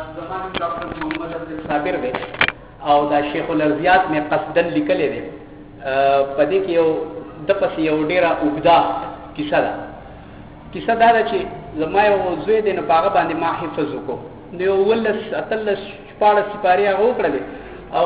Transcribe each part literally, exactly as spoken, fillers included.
زمان doctor محمد عبد صابر دے او دا شیخ الارضیات میں قصدن لیکلې دي پدې کې یو د پس یو ډیره اوږده کیسه ده کیسه دا ده چې زما یو زوی دی نو په هغه باندې ما حفظ وکړو نو یو ولس اتلس شپاړس سپارې هغه وکړلې او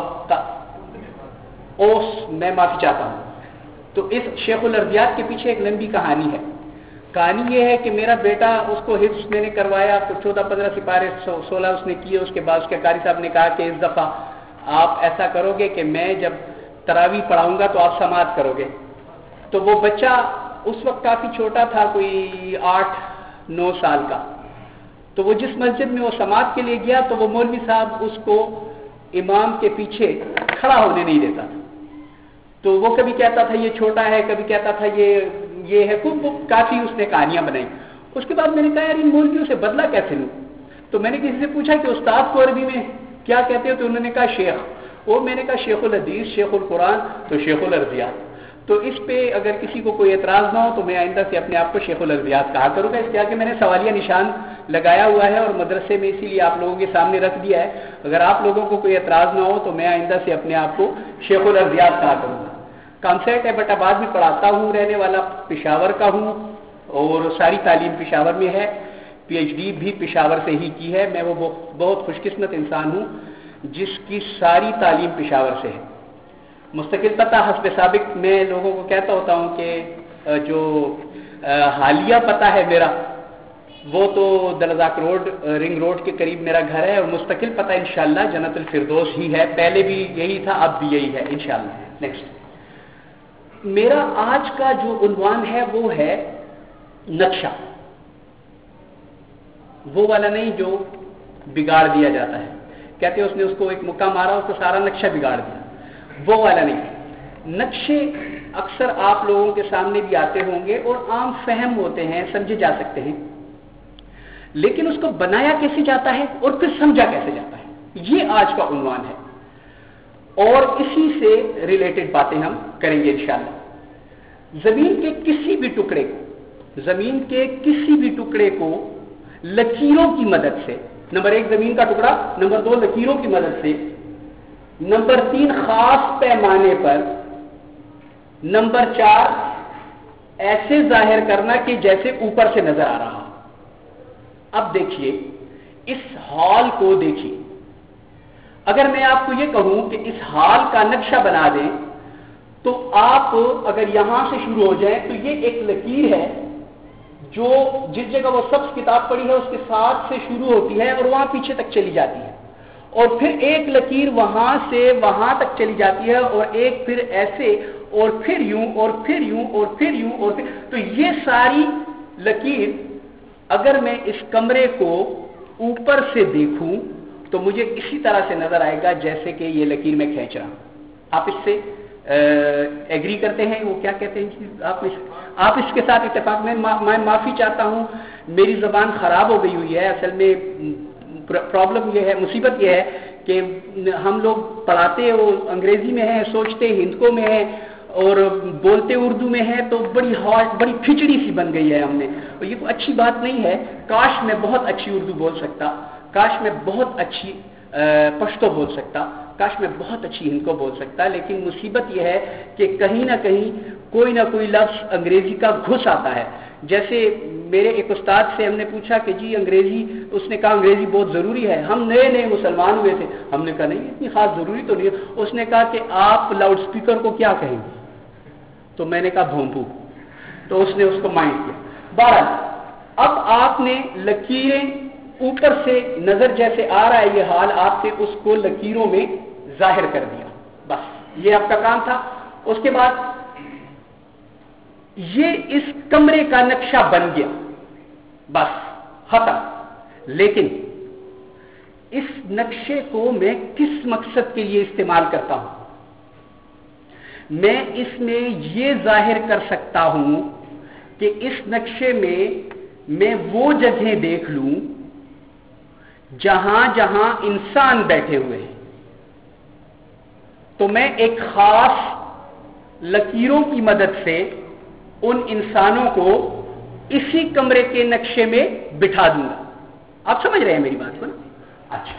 اوس میں معافی چاہتا ہوں. تو اس شیخ الارضیات کے پیچھے ایک لمبی کہانی ہے. کہانی یہ ہے کہ میرا بیٹا اس کو حفظ میں نے کروایا تو چودہ پندرہ سپارے سولہ اس نے کیے. اس کے بعد اس کے قاری صاحب نے کہا کہ اس دفعہ آپ ایسا کرو گے کہ میں جب تراویح پڑھاؤں گا تو آپ سماعت کرو گے. تو وہ بچہ اس وقت کافی چھوٹا تھا, کوئی آٹھ نو سال کا. تو وہ جس مسجد میں وہ سماعت کے لیے گیا تو وہ مولوی صاحب اس کو امام کے پیچھے کھڑا ہونے نہیں دیتا تھا. تو وہ کبھی کہتا تھا یہ چھوٹا ہے, کبھی کہتا تھا یہ یہ ہے. خوب کافی اس نے کہانیاں بنائی. اس کے بعد میں نے کہا یار ان مولویوں سے بدلہ کیسے لوں. تو میں نے کسی سے پوچھا کہ استاد کو عربی میں کیا کہتے ہو, تو انہوں نے کہا شیخ. اور میں نے کہا شیخ الحدیث, شیخ القرآن, تو شیخ الارضیات. تو اس پہ اگر کسی کو کوئی اعتراض نہ ہو تو میں آئندہ سے اپنے آپ کو شیخ الارضیات کہا کروں گا. اس لیے کہ میں نے سوالیہ نشان لگایا ہوا ہے اور مدرسے میں اسی لیے آپ لوگوں کے سامنے رکھ دیا ہے. اگر آپ لوگوں کو کوئی اعتراض نہ ہو تو میں آئندہ سے اپنے آپ کو شیخ الارضیات کہا کروں گا. کانسیپٹ ہے بٹ آباد میں پڑھاتا ہوں, رہنے والا پشاور کا ہوں اور ساری تعلیم پشاور میں ہے. پی ایچ ڈی بھی پشاور سے ہی کی ہے. میں وہ بہت خوش قسمت انسان ہوں جس کی ساری تعلیم پشاور سے ہے. مستقل پتہ حسب سابق میں لوگوں کو کہتا ہوتا ہوں کہ جو حالیہ پتہ ہے میرا وہ تو دلزاک روڈ رنگ روڈ کے قریب میرا گھر ہے, اور مستقل پتہ انشاءاللہ جنت الفردوس ہی ہے. پہلے بھی یہی تھا, اب بھی یہی ہے انشاءاللہ. نیکسٹ میرا آج کا جو عنوان ہے وہ ہے نقشہ. وہ والا نہیں جو بگاڑ دیا جاتا ہے, کہتے ہیں اس نے اس کو ایک مکہ مارا, اس کو سارا نقشہ بگاڑ دیا. وہ والا نہیں. نقشے اکثر آپ لوگوں کے سامنے بھی آتے ہوں گے اور عام فہم ہوتے ہیں, سمجھے جا سکتے ہیں, لیکن اس کو بنایا کیسے جاتا ہے اور پھر سمجھا کیسے جاتا ہے, یہ آج کا عنوان ہے. اور اسی سے ریلیٹڈ باتیں ہم کریں گے انشاءاللہ. زمین کے کسی بھی ٹکڑے کو زمین کے کسی بھی ٹکڑے کو لکیروں کی مدد سے, نمبر ایک زمین کا ٹکڑا, نمبر دو لکیروں کی مدد سے, نمبر تین خاص پیمانے پر, نمبر چار ایسے ظاہر کرنا کہ جیسے اوپر سے نظر آ رہا. اب دیکھیے اس ہال کو دیکھیے. اگر میں آپ کو یہ کہوں کہ اس ہال کا نقشہ بنا دیں تو آپ اگر یہاں سے شروع ہو جائیں تو یہ ایک لکیر ہے جو جس جگہ وہ سبز کتاب پڑی ہے اس کے ساتھ سے شروع ہوتی ہے اور وہاں پیچھے تک چلی جاتی ہے, اور پھر ایک لکیر وہاں سے وہاں تک چلی جاتی ہے, اور ایک پھر ایسے, اور پھر یوں, اور پھر یوں, اور پھر یوں, اور پھر. تو یہ ساری لکیر اگر میں اس کمرے کو اوپر سے دیکھوں تو مجھے اسی طرح سے نظر آئے گا جیسے کہ یہ لکیر میں کھینچ رہا ہوں. آپ اس سے ایگری کرتے ہیں؟ وہ کیا کہتے ہیں آپ اس آپ اس کے ساتھ اتفاق میں میں معافی چاہتا ہوں, میری زبان خراب ہو گئی ہوئی ہے. اصل میں پرابلم یہ ہے, مصیبت یہ ہے کہ ہم لوگ پڑھاتے وہ انگریزی میں ہیں, سوچتے ہند کو میں ہیں, اور بولتے اردو میں ہے, تو بڑی ہارڈ بڑی کھچڑی سی بن گئی ہے ہم نے, اور یہ کوئی اچھی بات نہیں ہے. کاش میں بہت اچھی اردو بول سکتا, کاش میں بہت اچھی پشتو بول سکتا, کاش میں بہت اچھی ہند کو بول سکتا, لیکن مصیبت یہ ہے کہ کہیں نہ کہیں کوئی نہ کوئی لفظ انگریزی کا گھس آتا ہے. جیسے میرے ایک استاد سے ہم نے پوچھا کہ جی انگریزی, اس نے کہا انگریزی بہت ضروری ہے. ہم نئے نئے مسلمان ہوئے تھے, ہم نے کہا نہیں اتنی خاص ضروری تو نہیں ہے. اس نے کہا کہ آپ لاؤڈ اسپیکر کو کیا کہیں گے, تو میں نے کہا بھونپو. تو اس نے اس کو مائنڈ کیا. بہرحال اب آپ نے لکیریں اوپر سے نظر جیسے آ رہا ہے یہ حال, آپ سے اس کو لکیروں میں ظاہر کر دیا. بس یہ آپ کا کام تھا. اس کے بعد یہ اس کمرے کا نقشہ بن گیا, بس ختم. لیکن اس نقشے کو میں کس مقصد کے لیے استعمال کرتا ہوں؟ میں اس میں یہ ظاہر کر سکتا ہوں کہ اس نقشے میں میں وہ جگہیں دیکھ لوں جہاں جہاں انسان بیٹھے ہوئے ہیں, تو میں ایک خاص لکیروں کی مدد سے ان انسانوں کو اسی کمرے کے نقشے میں بٹھا دوں گا. آپ سمجھ رہے ہیں میری بات کو نا؟ اچھا،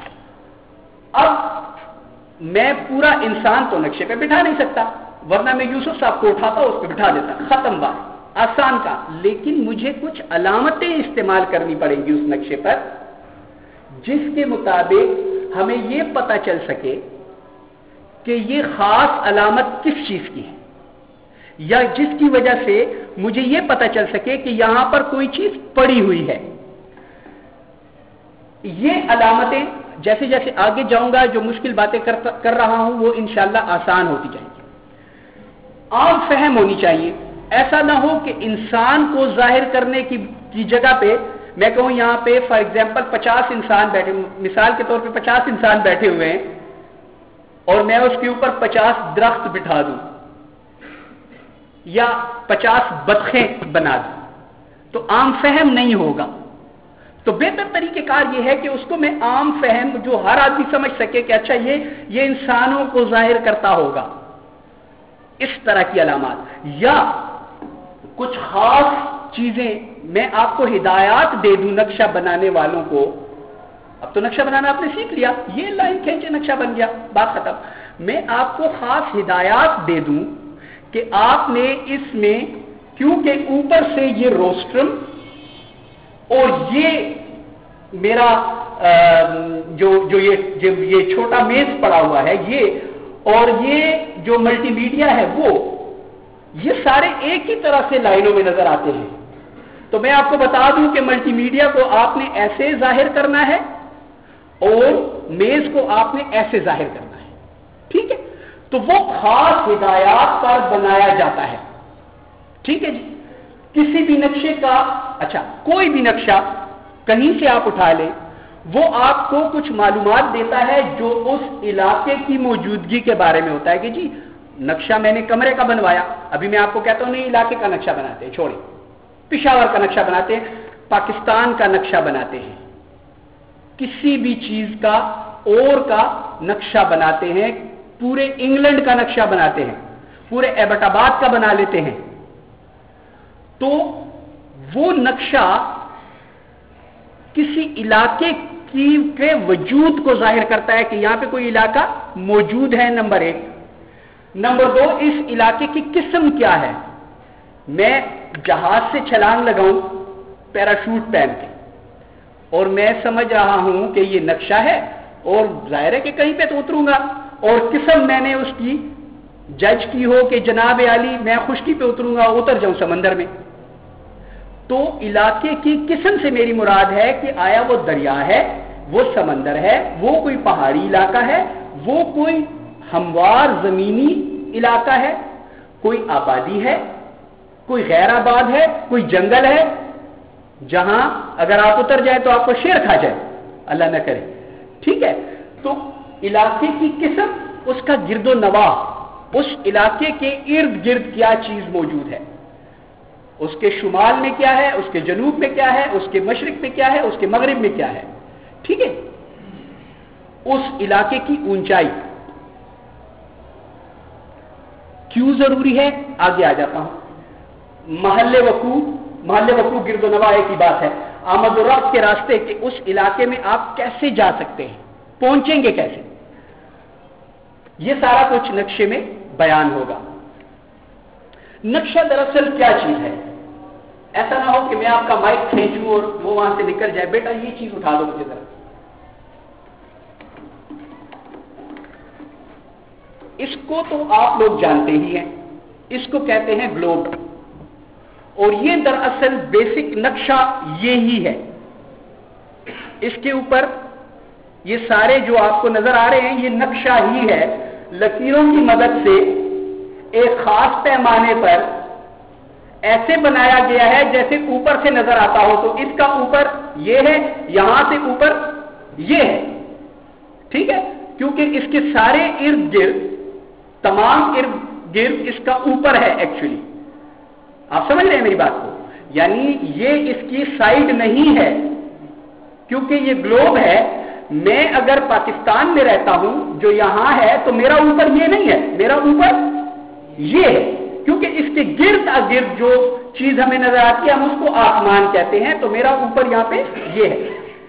اب میں پورا انسان تو نقشے پہ بٹھا نہیں سکتا، ورنہ میں یوسف صاحب کو اٹھاتا اس پہ بٹھا دیتا، ختم بات، آسان کا. لیکن مجھے کچھ علامتیں استعمال کرنی پڑیں گی اس نقشے پر جس کے مطابق ہمیں یہ پتہ چل سکے کہ یہ خاص علامت کس چیز کی ہے، یا جس کی وجہ سے مجھے یہ پتہ چل سکے کہ یہاں پر کوئی چیز پڑی ہوئی ہے. یہ علامتیں جیسے جیسے آگے جاؤں گا جو مشکل باتیں کر, کر رہا ہوں وہ انشاءاللہ آسان ہوتی جائیں گی. عام فہم ہونی چاہیے، ایسا نہ ہو کہ انسان کو ظاہر کرنے کی, کی جگہ پہ میں کہوں یہاں پہ فار ایگزامپل پچاس انسان بیٹھے، مثال کے طور پہ پچاس انسان بیٹھے ہوئے ہیں اور میں اس کے اوپر پچاس درخت بٹھا دوں یا پچاس بطخیں بنا دوں تو عام فہم نہیں ہوگا. تو بہتر طریقہ کار یہ ہے کہ اس کو میں عام فہم جو ہر آدمی سمجھ سکے کہ اچھا یہ یہ انسانوں کو ظاہر کرتا ہوگا، اس طرح کی علامات یا کچھ خاص چیزیں میں آپ کو ہدایات دے دوں نقشہ بنانے والوں کو. اب تو نقشہ بنانا آپ نے سیکھ لیا، یہ لائن کھینچے نقشہ بن گیا، بات ختم. میں آپ کو خاص ہدایات دے دوں کہ آپ نے اس میں کیونکہ اوپر سے یہ روسٹرم اور یہ میرا جو جو یہ جو یہ چھوٹا میز پڑا ہوا ہے یہ اور یہ جو ملٹی میڈیا ہے وہ یہ سارے ایک ہی طرح سے لائنوں میں نظر آتے ہیں. تو میں آپ کو بتا دوں کہ ملٹی میڈیا کو آپ نے ایسے ظاہر کرنا ہے اور میز کو آپ نے ایسے ظاہر کرنا ہے. ٹھیک ہے، تو وہ خاص ہدایات پر بنایا جاتا ہے. ٹھیک ہے جی، کسی بھی نقشے کا اچھا کوئی بھی نقشہ کہیں سے آپ اٹھا لیں وہ آپ کو کچھ معلومات دیتا ہے جو اس علاقے کی موجودگی کے بارے میں ہوتا ہے کہ جی نقشہ میں نے کمرے کا بنوایا، ابھی میں آپ کو کہتا ہوں نہیں علاقے کا نقشہ بناتے ہیں، چھوڑیں، پشاور کا نقشہ بناتے ہیں، پاکستان کا نقشہ بناتے ہیں، کسی بھی چیز کا اور کا نقشہ بناتے ہیں، پورے انگلینڈ کا نقشہ بناتے ہیں، پورے ایبٹ آباد کا بنا لیتے ہیں. تو وہ نقشہ کسی علاقے کی کے وجود کو ظاہر کرتا ہے کہ یہاں پہ کوئی علاقہ موجود ہے، نمبر ایک. نمبر دو، اس علاقے کی قسم کیا ہے. میں جہاز سے چھلانگ لگاؤں پیراشوٹ پہن کے اور میں سمجھ رہا ہوں کہ یہ نقشہ ہے اور ظاہر ہے کہ کہیں پہ تو اتروں گا، اور قسم میں نے اس کی جج کی ہو کہ جناب علی میں خشکی پہ اتروں گا، اتر جاؤں سمندر میں. تو علاقے کی قسم سے میری مراد ہے کہ آیا وہ دریا ہے، وہ سمندر ہے، وہ کوئی پہاڑی علاقہ ہے، وہ کوئی ہموار زمینی علاقہ ہے، کوئی آبادی ہے، کوئی غیر آباد ہے، کوئی جنگل ہے جہاں اگر آپ اتر جائیں تو آپ کو شیر کھا جائے، اللہ نہ کرے. ٹھیک ہے، تو علاقے کی قسم، اس کا گرد و نواح، اس علاقے کے ارد گرد کیا چیز موجود ہے، اس کے شمال میں کیا ہے، اس کے جنوب میں کیا ہے، اس کے مشرق میں کیا ہے، اس کے مغرب میں کیا ہے. ٹھیک ہے، اس علاقے کی اونچائی کیوں ضروری ہے آگے آ جاتا ہوں. محل وقوع، محل وقوع گرد و نواح ایک ہی بات ہے. آمد و رفت کے راستے کہ اس علاقے میں آپ کیسے جا سکتے ہیں، پہنچیں گے کیسے، یہ سارا کچھ نقشے میں بیان ہوگا. نقشہ دراصل کیا چیز ہے؟ ایسا نہ ہو کہ میں آپ کا مائک کھینچوں اور وہ وہاں سے نکل جائے، بیٹا یہ چیز اٹھا دو مجھے ذرا. اس کو تو آپ لوگ جانتے ہی ہیں، اس کو کہتے ہیں گلوب، اور یہ دراصل بیسک نقشہ یہی ہے. اس کے اوپر یہ سارے جو آپ کو نظر آ رہے ہیں یہ نقشہ ہی ہے، لکیروں کی مدد سے ایک خاص پیمانے پر ایسے بنایا گیا ہے جیسے اوپر سے نظر آتا ہو. تو اس کا اوپر یہ ہے، یہاں سے اوپر یہ ہے. ٹھیک ہے، کیونکہ اس کے سارے ارد گرد، تمام ارد گرد اس کا اوپر ہے. ایکچولی آپ سمجھ رہے ہیں میری بات کو، یعنی یہ اس کی سائیڈ نہیں ہے کیونکہ یہ گلوب ہے. میں اگر پاکستان میں رہتا ہوں جو یہاں ہے تو میرا اوپر یہ نہیں ہے، میرا اوپر یہ ہے، کیونکہ اس کے گرد گرد جو چیز ہمیں نظر آتی ہے ہم اس کو آسمان کہتے ہیں. تو میرا اوپر یہاں پہ یہ ہے.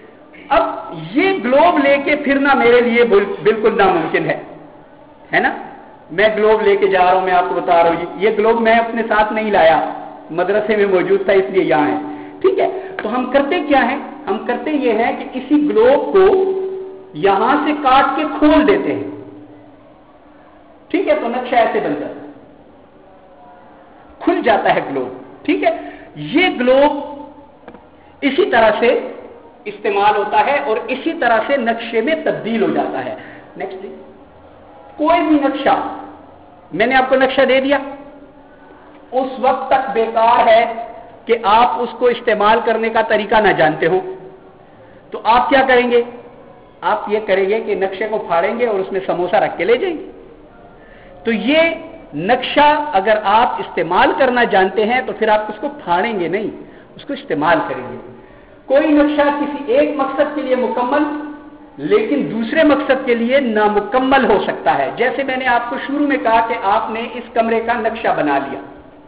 اب یہ گلوب لے کے پھرنا میرے لیے بالکل ناممکن ہے ہے نا. میں گلوب لے کے جا رہا ہوں, میں آپ کو بتا رہا ہوں, یہ گلوب میں اپنے ساتھ نہیں لایا, مدرسے میں موجود تھا اس لیے یہاں ہے. ٹھیک ہے, تو ہم کرتے کیا ہیں, ہم کرتے یہ ہیں کہ اسی گلوب کو یہاں سے کاٹ کے کھول دیتے ہیں. ٹھیک ہے, تو نقشہ ایسے بن جاتا ہے, کھل جاتا ہے گلوب. ٹھیک ہے, یہ گلوب اسی طرح سے استعمال ہوتا ہے اور اسی طرح سے نقشے میں تبدیل ہو جاتا ہے. نیکسٹ, کوئی بھی نقشہ, میں نے آپ کو نقشہ دے دیا, اس وقت تک بیکار ہے کہ آپ اس کو استعمال کرنے کا طریقہ نہ جانتے ہو. تو آپ کیا کریں گے, آپ یہ کریں گے کہ نقشے کو پھاڑیں گے اور اس میں سموسہ رکھ کے لے جائیں گے. تو یہ نقشہ اگر آپ استعمال کرنا جانتے ہیں تو پھر آپ اس کو پھاڑیں گے نہیں, اس کو استعمال کریں گے. کوئی نقشہ کسی ایک مقصد کے لیے مکمل لیکن دوسرے مقصد کے لیے نامکمل ہو سکتا ہے. جیسے میں نے آپ کو شروع میں کہا کہ آپ نے اس کمرے کا نقشہ بنا لیا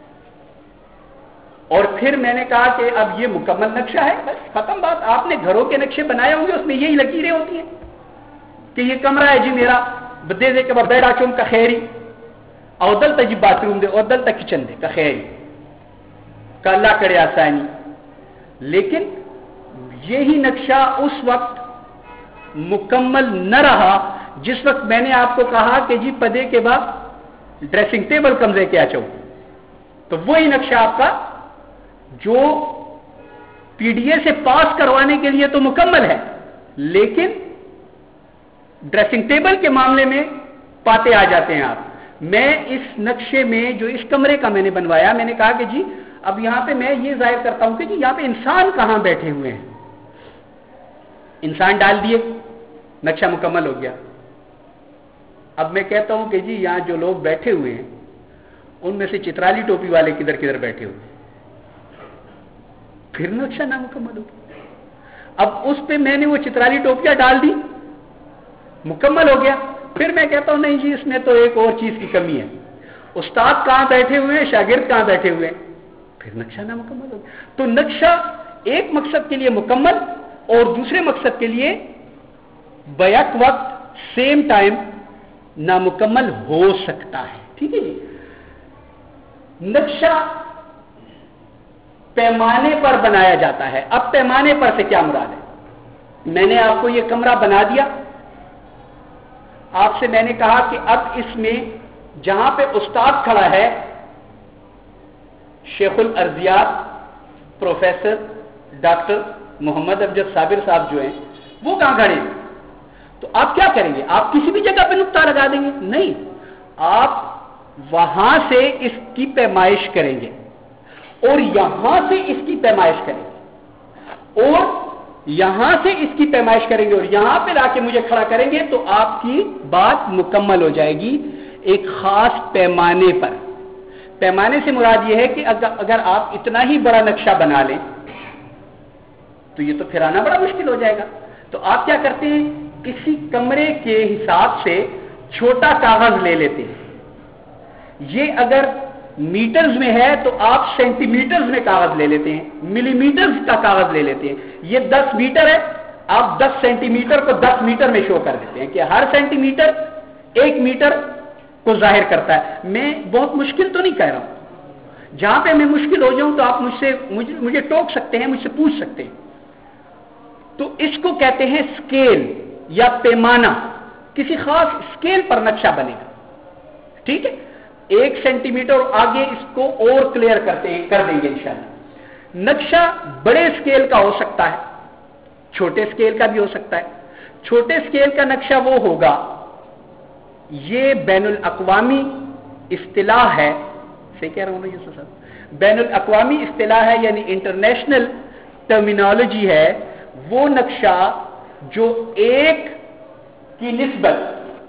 اور پھر میں نے کہا کہ اب یہ مکمل نقشہ ہے, بس ختم بات. آپ نے گھروں کے نقشے بنائے ہوں گے, اس میں یہی لکیریں ہوتی ہیں کہ یہ کمرہ ہے جی میرا, بدے دے کے بیڈا چوم کا خیری, اودل تا جی باتھ روم دے, اودل تا کچن دے کا خیری کا اللہ کرے آسانی. لیکن یہی نقشہ اس وقت مکمل نہ رہا جس وقت میں نے آپ کو کہا کہ جی پدے کے بعد ڈریسنگ ٹیبل کمرے کیا چاہو. تو وہی نقشہ آپ کا جو پی ڈی اے سے پاس کروانے کے لیے تو مکمل ہے, لیکن ڈریسنگ ٹیبل کے معاملے میں پاتے آ جاتے ہیں آپ. میں اس نقشے میں جو اس کمرے کا میں نے بنوایا, میں نے کہا کہ جی اب یہاں پہ میں یہ ظاہر کرتا ہوں کہ جی یہاں پہ انسان کہاں بیٹھے ہوئے ہیں. انسان ڈال دیے, نقشہ مکمل ہو گیا. اب میں کہتا ہوں کہ جی یہاں جو لوگ بیٹھے ہوئے ہیں ان میں سے چترالی ٹوپی والے کدھر کدھر بیٹھے ہوئے, پھر نقشہ نامکمل ہو گیا. اب اس پہ میں نے وہ چترالی ٹوپیاں ڈال دی, مکمل ہو گیا. پھر میں کہتا ہوں نہیں جی اس میں تو ایک اور چیز کی کمی ہے, استاد کہاں بیٹھے ہوئے ہیں, شاگرد کہاں بیٹھے ہوئے ہیں, پھر نقشہ نامکمل ہو گیا. تو نقشہ ایک مقصد کے لیے مکمل اور دوسرے مقصد کے لیے بیک وقت سیم ٹائم نامکمل ہو سکتا ہے. ٹھیک ہے جی. نقشہ پیمانے پر بنایا جاتا ہے. اب پیمانے پر سے کیا مراد ہے, میں نے آپ کو یہ کمرہ بنا دیا, آپ سے میں نے کہا کہ اب اس میں جہاں پہ استاد کھڑا ہے, شیخ الارضیات پروفیسر ڈاکٹر محمد افضل صابر صاحب جو ہیں وہ کہاں کھڑے ہیں, تو آپ کیا کریں گے, آپ کسی بھی جگہ پہ نقطہ لگا دیں گے؟ نہیں, آپ وہاں سے اس کی پیمائش کریں گے اور یہاں سے اس کی پیمائش کریں گے اور یہاں سے اس کی پیمائش کریں گے اور یہاں پہ لا کے مجھے کھڑا کریں گے, تو آپ کی بات مکمل ہو جائے گی ایک خاص پیمانے پر. پیمانے سے مراد یہ ہے کہ اگر آپ اتنا ہی بڑا نقشہ بنا لیں تو یہ تو پھر آنا بڑا مشکل ہو جائے گا. تو آپ کیا کرتے ہیں, کسی کمرے کے حساب سے چھوٹا کاغذ لے لیتے ہیں. یہ اگر میٹرز میں ہے تو آپ سینٹی میٹرز میں کاغذ لے لیتے ہیں, ملی میٹرز کا کاغذ لے لیتے ہیں. یہ دس میٹر ہے, آپ دس سینٹی میٹر کو دس میٹر میں شو کر دیتے ہیں کہ ہر سینٹی میٹر ایک میٹر کو ظاہر کرتا ہے. میں بہت مشکل تو نہیں کہہ رہا ہوں, جہاں پہ میں مشکل ہو جاؤں تو آپ مجھ سے مجھے, مجھے ٹوک سکتے ہیں, مجھ سے پوچھ سکتے ہیں. تو اس کو کہتے ہیں سکیل یا پیمانہ. کسی خاص سکیل پر نقشہ بنے گا. ٹھیک ہے, ایک سینٹی میٹر آگے اس کو اور کلیئر کرتے ہیں کر دیں گے انشاءاللہ. نقشہ بڑے سکیل کا ہو سکتا ہے, چھوٹے سکیل کا بھی ہو سکتا ہے. چھوٹے سکیل کا نقشہ وہ ہوگا, یہ بین الاقوامی اصطلاح ہے, صحیح کہہ رہا ہوں نا یوسف صاحب, بین الاقوامی اصطلاح ہے یعنی انٹرنیشنل ٹرمینالوجی ہے. وہ نقشہ جو ایک کی نسبت,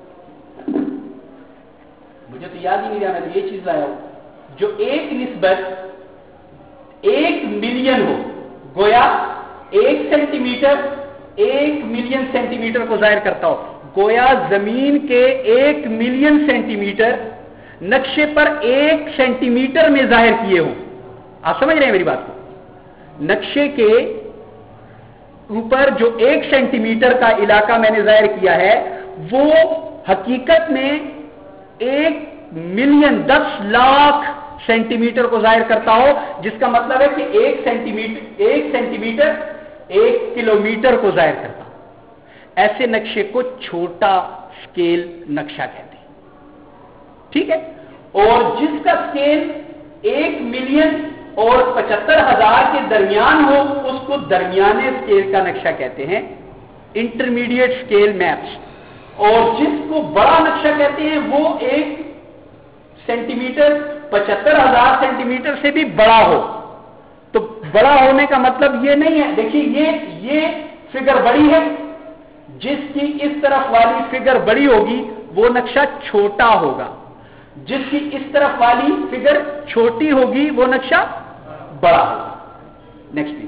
مجھے تو یاد ہی نہیں رہا, میں تو یہ چیز لایا ہوں, جو ایک نسبت ایک ملین ہو, گویا ایک سینٹی میٹر ایک ملین سینٹی میٹر کو ظاہر کرتا ہو. گویا زمین کے ایک ملین سینٹی میٹر نقشے پر ایک سینٹی میٹر میں ظاہر کیے ہوں. آپ سمجھ رہے ہیں میری بات کو؟ نقشے کے اوپر جو ایک سینٹی میٹر کا علاقہ میں نے ظاہر کیا ہے وہ حقیقت میں ایک ملین دس لاکھ سینٹی میٹر کو ظاہر کرتا ہو، جس کا مطلب ہے کہ ایک سینٹی میٹر ایک سینٹی میٹر ایک کلومیٹر کو ظاہر کرتا ہو. ایسے نقشے کو چھوٹا سکیل نقشہ کہتے ہیں. ٹھیک ہے. اور جس کا سکیل ایک ملین اور پچہتر ہزار کے درمیان ہو اس کو درمیانے سکیل کا نقشہ کہتے ہیں، انٹرمیڈیٹ سکیل میپس. اور جس کو بڑا نقشہ کہتے ہیں وہ ایک سینٹی میٹر پچہتر ہزار سینٹی میٹر سے بھی بڑا ہو. تو بڑا ہونے کا مطلب یہ نہیں ہے، دیکھیے یہ یہ فگر بڑی ہے، جس کی اس طرف والی فگر بڑی ہوگی وہ نقشہ چھوٹا ہوگا، جس کی اس طرف والی فگر چھوٹی ہوگی وہ نقشہ بڑا ہوگا. نیکسٹ.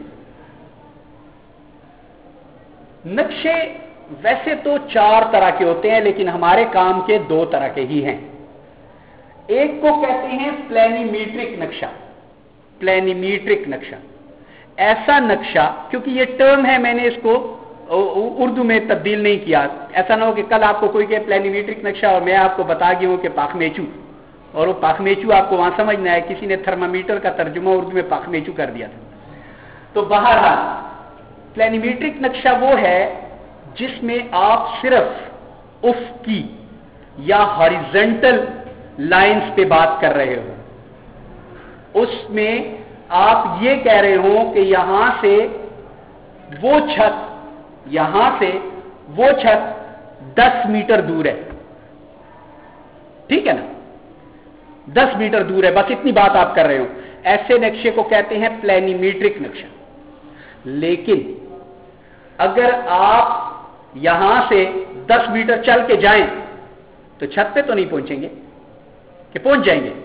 نقشے ویسے تو چار طرح کے ہوتے ہیں لیکن ہمارے کام کے دو طرح کے ہی ہیں. ایک کو کہتے ہیں پلینی میٹرک نقشہ. پلینی میٹرک نقشہ ایسا نقشہ، کیونکہ یہ ٹرم ہے میں نے اس کو اردو میں تبدیل نہیں کیا، ایسا نہ ہو کہ کل آپ کو کوئی کہ پلینی میٹرک نقشہ اور میں آپ کو بتا گیا ہوں کہ پاخمیچو، اور وہ پاخمیچو آپ کو وہاں سمجھنا ہے، کسی نے تھرمامیٹر کا ترجمہ اردو میں پاخمیچو کر دیا تھا. تو بہرحال پلینی میٹرک نقشہ وہ ہے جس میں آپ صرف افقی یا ہاریزنٹل لائنز پہ بات کر رہے ہو. اس میں آپ یہ کہہ رہے ہو کہ یہاں سے وہ چھت یہاں سے وہ چھت دس میٹر دور ہے. ٹھیک ہے نا، دس میٹر دور ہے، بس اتنی بات آپ کر رہے ہو. ایسے نقشے کو کہتے ہیں پلینی میٹرک نقشہ. لیکن اگر آپ یہاں سے دس میٹر چل کے جائیں تو چھت پہ تو نہیں پہنچیں گے، کہ پہنچ جائیں گے؟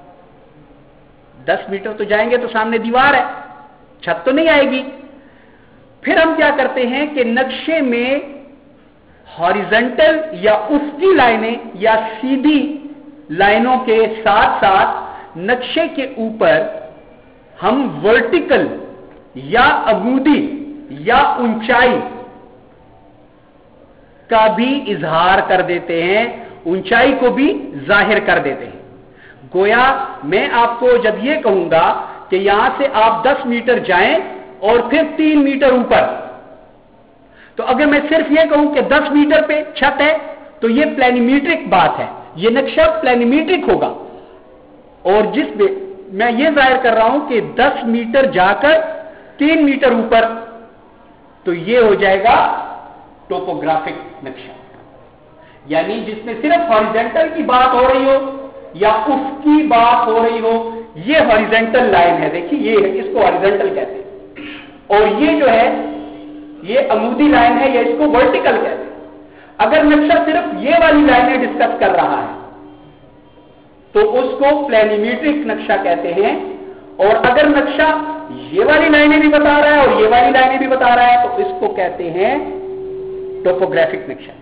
دس میٹر تو جائیں گے تو سامنے دیوار ہے، چھت تو نہیں آئے گی. پھر ہم کیا کرتے ہیں کہ نقشے میں ہاریزنٹل یا افقی لائنیں یا سیدھی لائنوں کے ساتھ ساتھ نقشے کے اوپر ہم ورٹیکل یا عمودی یا اونچائی کا بھی اظہار کر دیتے ہیں، اونچائی کو بھی ظاہر کر دیتے ہیں. گویا میں آپ کو جب یہ کہوں گا کہ یہاں سے آپ دس میٹر جائیں اور پھر تین میٹر اوپر، تو اگر میں صرف یہ کہوں کہ دس میٹر پہ چھت ہے تو یہ پلینی میٹرک بات ہے، یہ نقشہ پلینی میٹرک ہوگا. اور جس پہ میں یہ ظاہر کر رہا ہوں کہ دس میٹر جا کر تین میٹر اوپر، تو یہ ہو جائے گا ٹوپوگرافک نقشہ. یعنی جس میں صرف ہاریزنٹل کی بات ہو رہی ہو یا افقی بات ہو رہی ہو. یہ ہاریزنٹل لائن ہے، دیکھیے یہ اس کو ہاریزنٹل کہتے ہیں، اور یہ جو ہے یہ عمودی لائن ہے یا اس کو ورٹیکل کہتے ہیں. اگر نقشہ صرف یہ والی لائنیں ڈسکس کر رہا ہے تو اس کو پلینی میٹرک نقشہ کہتے ہیں، اور اگر نقشہ یہ والی لائنیں بھی بتا رہا ہے اور یہ والی لائنیں بھی بتا رہا ہے تو اس کو کہتے ہیں ٹوپوگرافک نقشہ.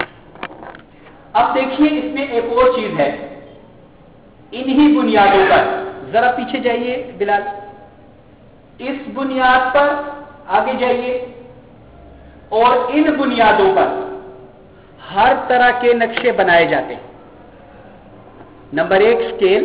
اب دیکھیے اس میں ایک اور چیز ہے. انہی بنیادوں پر ذرا پیچھے جائیے بلال، اس بنیاد پر آگے جائیے، اور ان بنیادوں پر ہر طرح کے نقشے بنائے جاتے ہیں. نمبر ایک سکیل،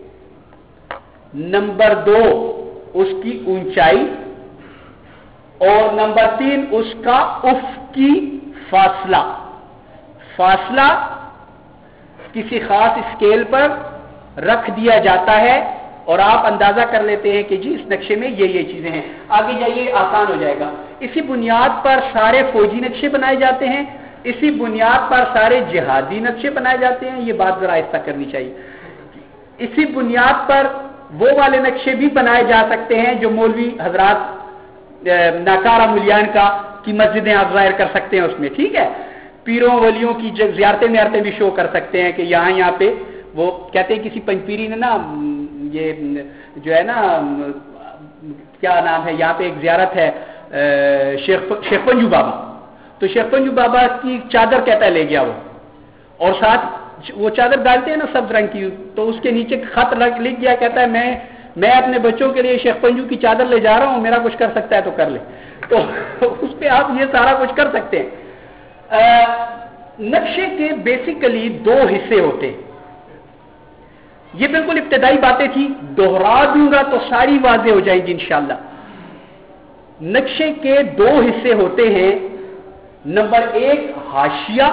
نمبر دو اس کی اونچائی، اور نمبر تین اس کا افقی فاصلہ. فاصلہ کسی خاص اسکیل پر رکھ دیا جاتا ہے اور آپ اندازہ کر لیتے ہیں کہ جی اس نقشے میں یہ یہ چیزیں ہیں. آگے جائیے آسان ہو جائے گا. اسی بنیاد پر سارے فوجی نقشے بنائے جاتے ہیں، اسی بنیاد پر سارے جہادی نقشے بنائے جاتے ہیں. یہ بات ذرا آہستہ کرنی چاہیے. اسی بنیاد پر وہ والے نقشے بھی بنائے جا سکتے ہیں جو مولوی حضرات ناکارہ ملیان کا کی مسجدیں آپ ظاہر کر سکتے ہیں اس میں. ٹھیک ہے، پیروں ولیوں کی زیارتیں میارتیں بھی شو کر سکتے ہیں کہ یہاں یہاں پہ وہ کہتے ہیں کسی پنجپیری نے نا یہ جو ہے نا کیا نام ہے، یہاں پہ ایک زیارت ہے شیخ شیخ پنجو بابا، تو شیخ پنجو بابا کی چادر کہتا ہے لے گیا وہ، اور ساتھ وہ چادر ڈالتے ہیں نا سبز رنگ کی، تو اس کے نیچے خط لکھ گیا، کہتا ہے میں میں اپنے بچوں کے لیے شیخ پنجو کی چادر لے جا رہا ہوں, میرا کچھ کر سکتا ہے تو کر لے, تو اس پہ آپ یہ سارا کچھ کر سکتے ہیں. نقشے کے بیسیکلی دو حصے ہوتے ہیں. یہ بالکل ابتدائی باتیں تھی, دوہرا دوں گا تو ساری واضح ہو جائیں گی انشاءاللہ. نقشے کے دو حصے ہوتے ہیں. نمبر ایک حاشیہ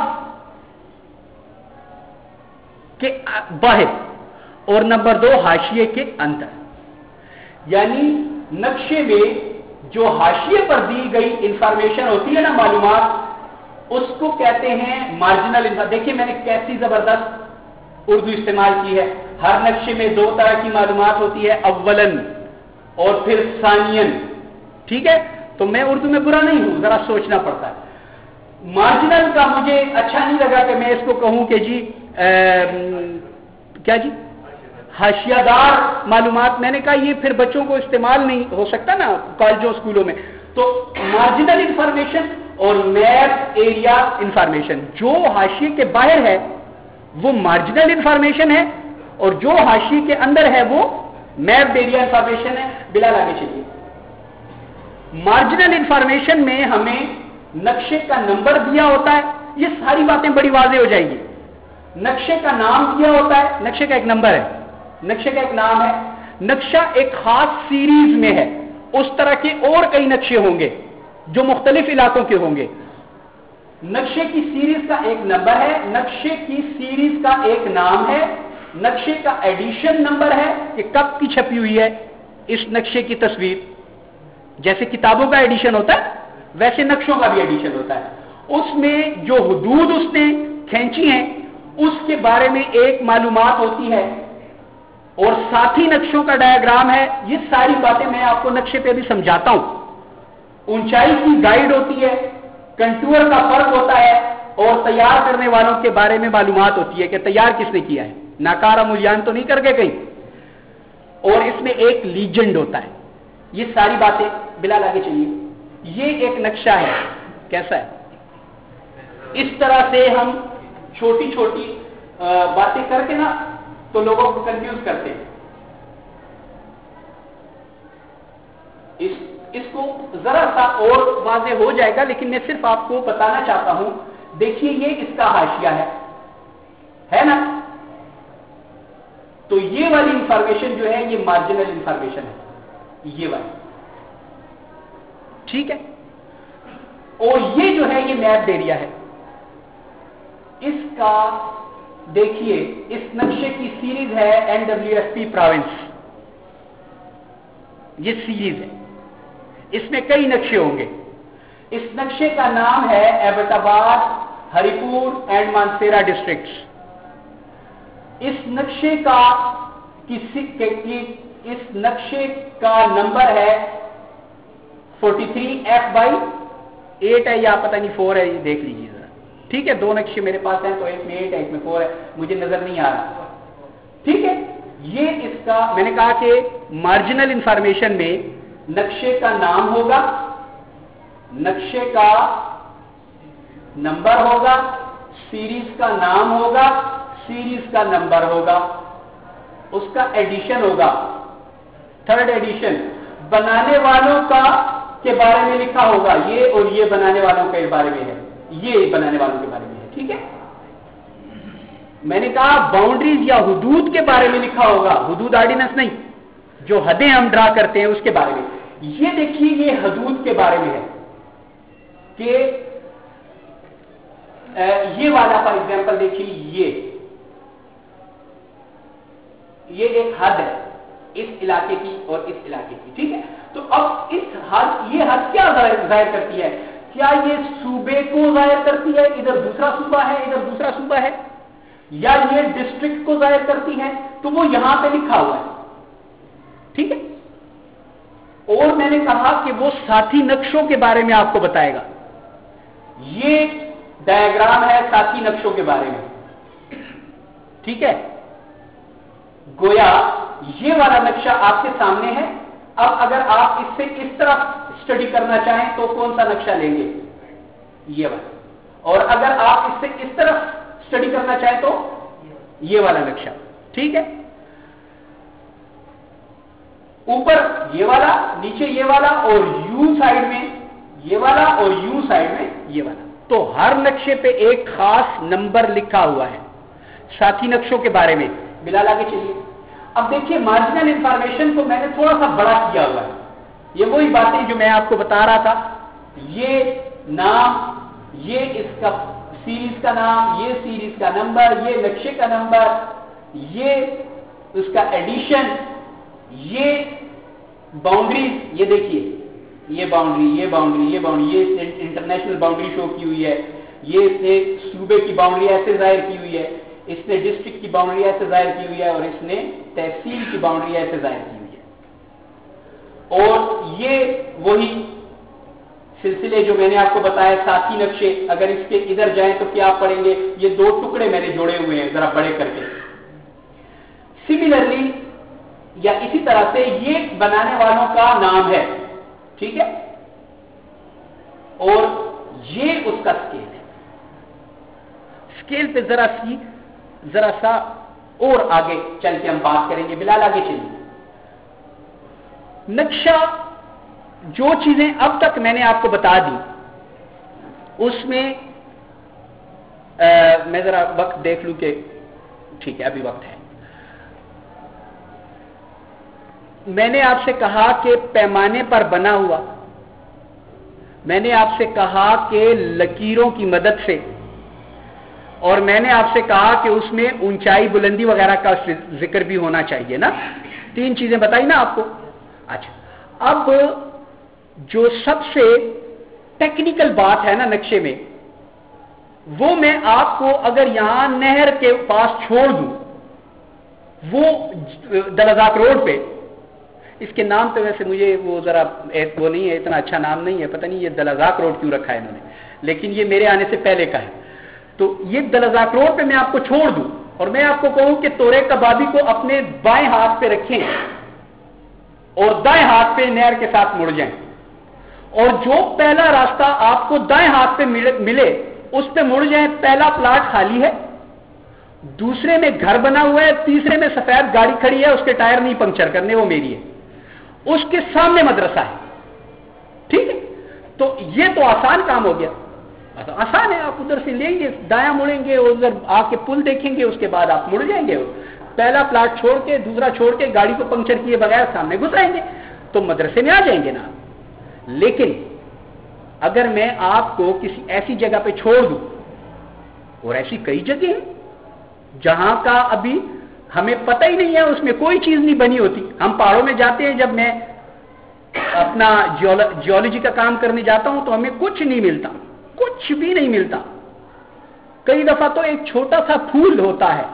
کے باہر, اور نمبر دو حاشیے کے اندر. یعنی نقشے میں جو حاشیے پر دی گئی انفارمیشن ہوتی ہے نا, معلومات, اس کو کہتے ہیں مارجنل انفارمیشن. دیکھیے میں نے کیسی زبردست اردو استعمال کی ہے. ہر نقشے میں دو طرح کی معلومات ہوتی ہے, اولن اور پھر ثانین. ٹھیک ہے, تو میں اردو میں برا نہیں ہوں, ذرا سوچنا پڑتا ہے. مارجنل کا مجھے اچھا نہیں لگا کہ میں اس کو کہوں کہ جی کیا جی حاشیہ دار معلومات. میں نے کہا یہ پھر بچوں کو استعمال نہیں ہو سکتا نا کالجوں اسکولوں میں. تو مارجنل انفارمیشن اور میپ ایریا انفارمیشن, جو حاشیے کے باہر ہے وہ مارجنل انفارمیشن ہے, اور جو حاشیے کے اندر ہے وہ میپ ایریا انفارمیشن ہے. بلا لاگے چلیے. مارجنل انفارمیشن میں ہمیں نقشے کا نمبر دیا ہوتا ہے. یہ ساری باتیں بڑی واضح ہو جائیں گی. نقشے کا نام دیا ہوتا ہے, نقشے کا ایک نمبر ہے, نقشے کا ایک نام ہے. نقشہ ایک خاص سیریز میں ہے. اس طرح کے اور کئی نقشے ہوں گے جو مختلف علاقوں کے ہوں گے. نقشے کی سیریز کا ایک نمبر ہے, نقشے کی سیریز کا ایک نام ہے, نقشے کا ایڈیشن نمبر ہے کہ کب کی چھپی ہوئی ہے اس نقشے کی تصویر. جیسے کتابوں کا ایڈیشن ہوتا ہے ویسے نقشوں کا بھی ایڈیشن ہوتا ہے. اس میں جو حدود اس نے کھینچی ہیں اس کے بارے میں ایک معلومات ہوتی ہے, اور ساتھی نقشوں کا ڈایاگرام ہے. یہ ساری باتیں میں آپ کو نقشے پہ بھی سمجھاتا ہوں. اونچائی کی گائیڈ ہوتی ہے, کنٹور کا فرق ہوتا ہے, اور تیار کرنے والوں کے بارے میں معلومات ہوتی ہے کہ تیار کس نے کیا ہے, ناکارہ ملیان تو نہیں کر کے کہیں. اور اس میں ایک لیجنڈ ہوتا ہے. یہ ساری باتیں بلا لاگے چلیے. یہ ایک نقشہ ہے. کیسا ہے؟ اس طرح سے ہم چھوٹی چھوٹی باتیں کر کے نا تو لوگوں کو کنفیوز کرتے ہیں. اس اس کو ذرا سا اور واضح ہو جائے گا, لیکن میں صرف آپ کو بتانا چاہتا ہوں. دیکھیے یہ اس کا حاشیہ ہے, ہے نا. تو یہ والی انفارمیشن جو ہے یہ مارجنل انفارمیشن ہے, یہ والی. ٹھیک ہے. اور یہ جو ہے یہ میپ ایریا ہے. اس کا دیکھیے اس نقشے کی سیریز ہے N W S P province. یہ سیریز ہے, اس میں کئی نقشے ہوں گے. اس نقشے کا نام ہے ایبٹ آباد, ہری پور اینڈ مانسیرا ڈسٹرکٹس. اس نقشے کا کسی اس نقشے کا نمبر ہے forty three F by eight ہے یا پتہ نہیں فور ہے, یہ دیکھ لیجیے ذرا. ٹھیک ہے, دو نقشے میرے پاس ہیں, تو ایک میں ایٹ ہے ایک میں فور ہے, مجھے نظر نہیں آ رہا. ٹھیک ہے. یہ اس کا میں نے کہا کہ مارجنل انفارمیشن میں نقشے کا نام ہوگا, نقشے کا نمبر ہوگا, سیریز کا نام ہوگا, سیریز کا نمبر ہوگا, اس کا ایڈیشن ہوگا, تھرڈ ایڈیشن. بنانے والوں کا کے بارے میں لکھا ہوگا, یہ اور یہ بنانے والوں کے بارے میں ہے, یہ بنانے والوں کے بارے میں ہے. ٹھیک ہے. میں نے کہا باؤنڈریز یا حدود کے بارے میں لکھا ہوگا, حدود آرڈیننس نہیں, جو حدیں ہم ڈرا کرتے ہیں اس کے بارے میں. یہ دیکھیے یہ حدود کے بارے میں ہے کہ یہ والا فار ایگزامپل دیکھیے, یہ یہ ایک حد ہے اس علاقے کی اور اس علاقے کی. ٹھیک ہے. تو اب اس حد, یہ حد کیا ظاہر کرتی ہے؟ کیا یہ صوبے کو ظاہر کرتی ہے, ادھر دوسرا صوبہ ہے ادھر دوسرا صوبہ ہے, یا یہ ڈسٹرکٹ کو ظاہر کرتی ہے؟ تو وہ یہاں پہ لکھا ہوا ہے. ٹھیک ہے. اور میں نے کہا کہ وہ ساتھی نقشوں کے بارے میں آپ کو بتائے گا. یہ ڈایاگرام ہے ساتھی نقشوں کے بارے میں. ٹھیک ہے. گویا یہ والا نقشہ آپ کے سامنے ہے. اب اگر آپ اس سے اس طرف اسٹڈی کرنا چاہیں تو کون سا نقشہ لیں گے؟ یہ والا. اور اگر آپ اس سے اس طرف اسٹڈی کرنا چاہیں تو یہ والا نقشہ. ٹھیک ہے. اوپر یہ والا، نیچے یہ والا، اور یو سائڈ میں یہ والا، اور یو سائڈ میں یہ والا. تو ہر نقشے پہ ایک خاص نمبر لکھا ہوا ہے. ساتھی نقشوں کے بارے میں بلال آگے چلیے. اب دیکھیے مارجنل انفارمیشن کو میں نے تھوڑا سا بڑا کیا ہوا ہے. یہ وہی باتیں جو میں آپ کو بتا رہا تھا، یہ نام، یہ اس کا سیریز کا نام، یہ سیریز کا نمبر، یہ نقشے کا نمبر، یہ اس کا ایڈیشن، یہ باؤنڈریز، یہ دیکھیے یہ باؤنڈری، یہ باؤنڈری، یہ باؤنڈری، یہ انٹرنیشنل باؤنڈری شو کی ہوئی ہے، یہ اس نے صوبے کی باؤنڈری ایسے ظاہر کی ہوئی ہے، اس نے ڈسٹرکٹ کی باؤنڈری ایسے ظاہر کی ہوئی ہے، اور اس نے تحصیل کی باؤنڈری ایسے ظاہر کی ہوئی ہے. اور یہ وہی سلسلے جو میں نے آپ کو بتایا ساتھی نقشے، اگر اس کے ادھر جائیں تو کیا آپ پڑھیں گے، یہ دو ٹکڑے میں نے جوڑے ہوئے ہیں ذرا بڑے کر کے. سملرلی یا اسی طرح سے یہ بنانے والوں کا نام ہے، ٹھیک ہے، اور یہ اس کا اسکیل ہے. اسکیل پہ ذرا سی ذرا سا اور آگے چل کے ہم بات کریں گے. بلال آگے چلیے. نقشہ جو چیزیں اب تک میں نے آپ کو بتا دی اس میں آ, میں ذرا وقت دیکھ لوں کہ ٹھیک ہے ابھی وقت ہے. میں نے آپ سے کہا کہ پیمانے پر بنا ہوا، میں نے آپ سے کہا کہ لکیروں کی مدد سے، اور میں نے آپ سے کہا کہ اس میں اونچائی بلندی وغیرہ کا ذکر بھی ہونا چاہیے نا. تین چیزیں بتائی نا آپ کو. اچھا اب جو سب سے ٹیکنیکل بات ہے نا نقشے میں، وہ میں آپ کو اگر یہاں نہر کے پاس چھوڑ دوں، وہ دلزاق روڈ پہ، اس کے نام پہ ویسے مجھے وہ ذرا وہ نہیں ہے، اتنا اچھا نام نہیں ہے، پتہ نہیں یہ دلزاق روڈ کیوں رکھا ہے انہوں نے، لیکن یہ میرے آنے سے پہلے کا ہے. تو یہ دلزاق روڈ پہ میں آپ کو چھوڑ دوں اور میں آپ کو کہوں کہ تورے کبابی کو اپنے بائیں ہاتھ پہ رکھیں اور دائیں ہاتھ پہ نہر کے ساتھ مڑ جائیں، اور جو پہلا راستہ آپ کو دائیں ہاتھ پہ ملے اس پہ مڑ جائیں. پہلا پلاٹ خالی ہے، دوسرے میں گھر بنا ہوا ہے، تیسرے میں سفید گاڑی کھڑی ہے، اس کے ٹائر نہیں پنکچر کرنے، وہ میری ہے، اس کے سامنے مدرسہ ہے. ٹھیک ہے، تو یہ تو آسان کام ہو گیا. آسان ہے، آپ ادھر سے لیں گے، دایاں مڑیں گے، ادھر آ کے پل دیکھیں گے، اس کے بعد آپ مڑ جائیں گے، پہلا پلاٹ چھوڑ کے دوسرا چھوڑ کے گاڑی کو پنکچر کیے بغیر سامنے گزرائیں گے تو مدرسے میں آ جائیں گے نا. لیکن اگر میں آپ کو کسی ایسی جگہ پہ چھوڑ دوں، اور ایسی کئی جگہ ہیں جہاں کا ابھی ہمیں پتہ ہی نہیں ہے، اس میں کوئی چیز نہیں بنی ہوتی. ہم پہاڑوں میں جاتے ہیں، جب میں اپنا جیولوجی کا کام کرنے جاتا ہوں تو ہمیں کچھ نہیں ملتا، کچھ بھی نہیں ملتا. کئی دفعہ تو ایک چھوٹا سا پھول ہوتا ہے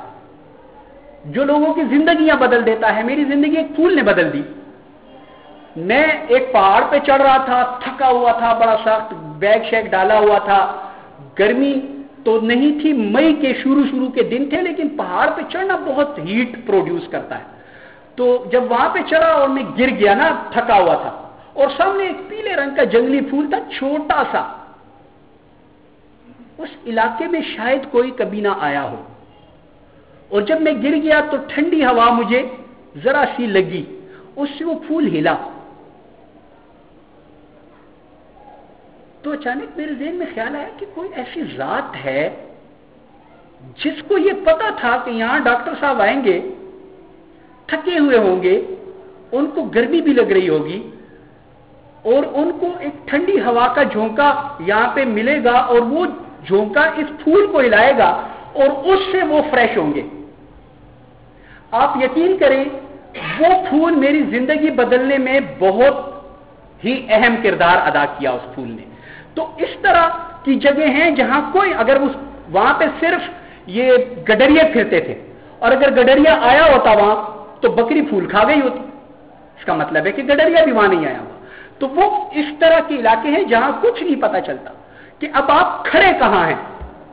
جو لوگوں کی زندگیاں بدل دیتا ہے. میری زندگی ایک پھول نے بدل دی. میں ایک پہاڑ پہ چڑھ رہا تھا، تھکا ہوا تھا، بڑا سخت بیگ شیگ ڈالا ہوا تھا، گرمی تو نہیں تھی، مئی کے شروع شروع کے دن تھے، لیکن پہاڑ پہ چڑھنا بہت ہیٹ پروڈیوس کرتا ہے. تو جب وہاں پہ چڑھا اور میں گر گیا نا، تھکا ہوا تھا، اور سامنے ایک پیلے رنگ کا جنگلی پھول تھا، چھوٹا سا. اس علاقے میں شاید کوئی کبھی نہ آیا ہو، اور جب میں گر گیا تو ٹھنڈی ہوا مجھے ذرا سی لگی، اس سے وہ پھول ہلا. تو اچانک میرے ذہن میں خیال آیا کہ کوئی ایسی ذات ہے جس کو یہ پتا تھا کہ یہاں ڈاکٹر صاحب آئیں گے، تھکے ہوئے ہوں گے، ان کو گرمی بھی لگ رہی ہوگی، اور ان کو ایک ٹھنڈی ہوا کا جھونکا یہاں پہ ملے گا، اور وہ جھونکا اس پھول کو ہلائے گا اور اس سے وہ فریش ہوں گے. آپ یقین کریں وہ پھول میری زندگی بدلنے میں بہت ہی اہم کردار ادا کیا اس پھول نے. تو اس طرح کی جگہ ہیں جہاں کوئی، اگر اس وہاں پہ صرف یہ گڈریا پھرتے تھے، اور اگر گڈریا آیا ہوتا وہاں تو بکری پھول کھا گئی ہوتی. اس کا مطلب ہے کہ گڈریا بھی وہاں نہیں آیا ہوا. تو وہ اس طرح کے علاقے ہیں جہاں کچھ نہیں پتا چلتا کہ اب آپ کھڑے کہاں ہیں.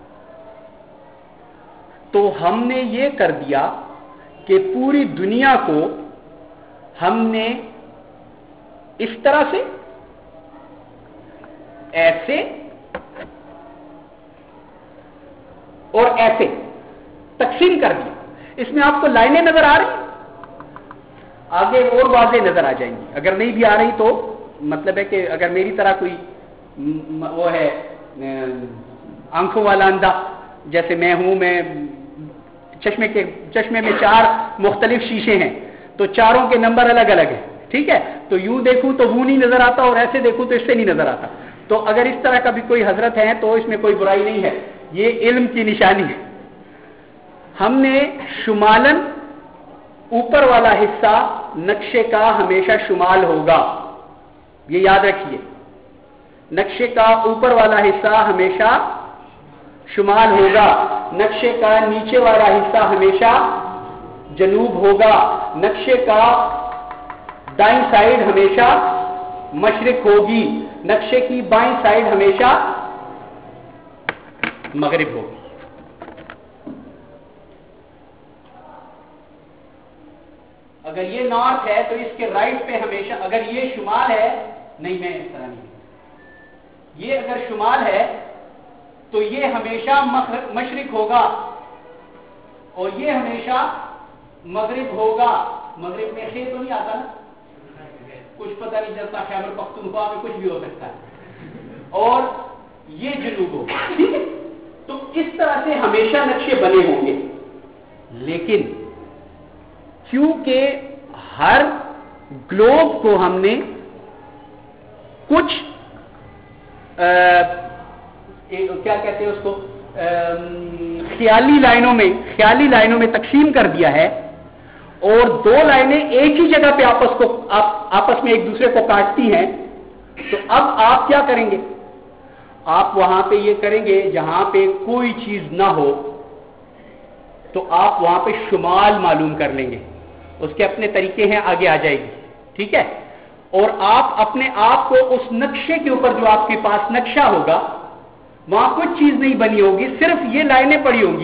تو ہم نے یہ کر دیا کہ پوری دنیا کو ہم نے اس طرح سے، ایسے اور ایسے تقسیم کر دیا. اس میں آپ کو لائنیں نظر آ رہی ہیں، آگے اور واضح نظر آ جائیں گی. اگر نہیں بھی آ رہی تو مطلب ہے کہ اگر میری طرح کوئی وہ ہے آنکھوں والا اندھا جیسے میں ہوں, میں چشمے کے چشمے میں چار مختلف شیشے ہیں تو چاروں کے نمبر الگ الگ ہیں, ٹھیک ہے, تو یوں دیکھوں تو وہ نہیں نظر آتا اور ایسے دیکھوں تو اس سے نہیں نظر آتا. تو اگر اس طرح کا بھی کوئی حضرت ہے تو اس میں کوئی برائی نہیں ہے, یہ علم کی نشانی ہے. ہم نے شمالن اوپر والا حصہ نقشے کا ہمیشہ شمال ہوگا, یہ یاد رکھیے, نقشے کا اوپر والا حصہ ہمیشہ شمال ہوگا, نقشے کا نیچے والا حصہ ہمیشہ جنوب ہوگا, نقشے کا دائیں سائڈ ہمیشہ مشرق ہوگی, نقشے کی بائیں سائڈ ہمیشہ مغرب ہوگی. اگر یہ نارتھ ہے تو اس کے رائٹ پہ ہمیشہ, اگر یہ شمال ہے, نہیں میں اس طرح نہیں, یہ اگر شمال ہے تو یہ ہمیشہ مشرق ہوگا اور یہ ہمیشہ مغرب ہوگا. مغرب میں سے تو نہیں آتا نا, کچھ پتہ نہیں چلتا, خیبر پختونخوا میں کچھ بھی ہو سکتا ہے, اور یہ جنوب ہوگا, ٹھیک ہے. تو اس طرح سے ہمیشہ نقشے بنے ہوں گے, لیکن کیونکہ ہر گلوب کو ہم نے کچھ کیا کہتے ہیں اس کو خیالی لائنوں میں خیالی لائنوں میں تقسیم کر دیا ہے, اور دو لائنیں ایک ہی جگہ پہ آپس کو آپس میں ایک دوسرے کو کاٹتی ہیں, تو اب آپ کیا کریں گے, آپ وہاں پہ یہ کریں گے جہاں پہ کوئی چیز نہ ہو تو آپ وہاں پہ شمال معلوم کر لیں گے, اس کے اپنے طریقے ہیں, آگے آ جائے گی, ٹھیک ہے. اور آپ اپنے آپ کو اس نقشے کے اوپر جو آپ کے پاس نقشہ ہوگا وہاں کچھ چیز نہیں بنی ہوگی, صرف یہ لائنیں پڑی ہوں گی,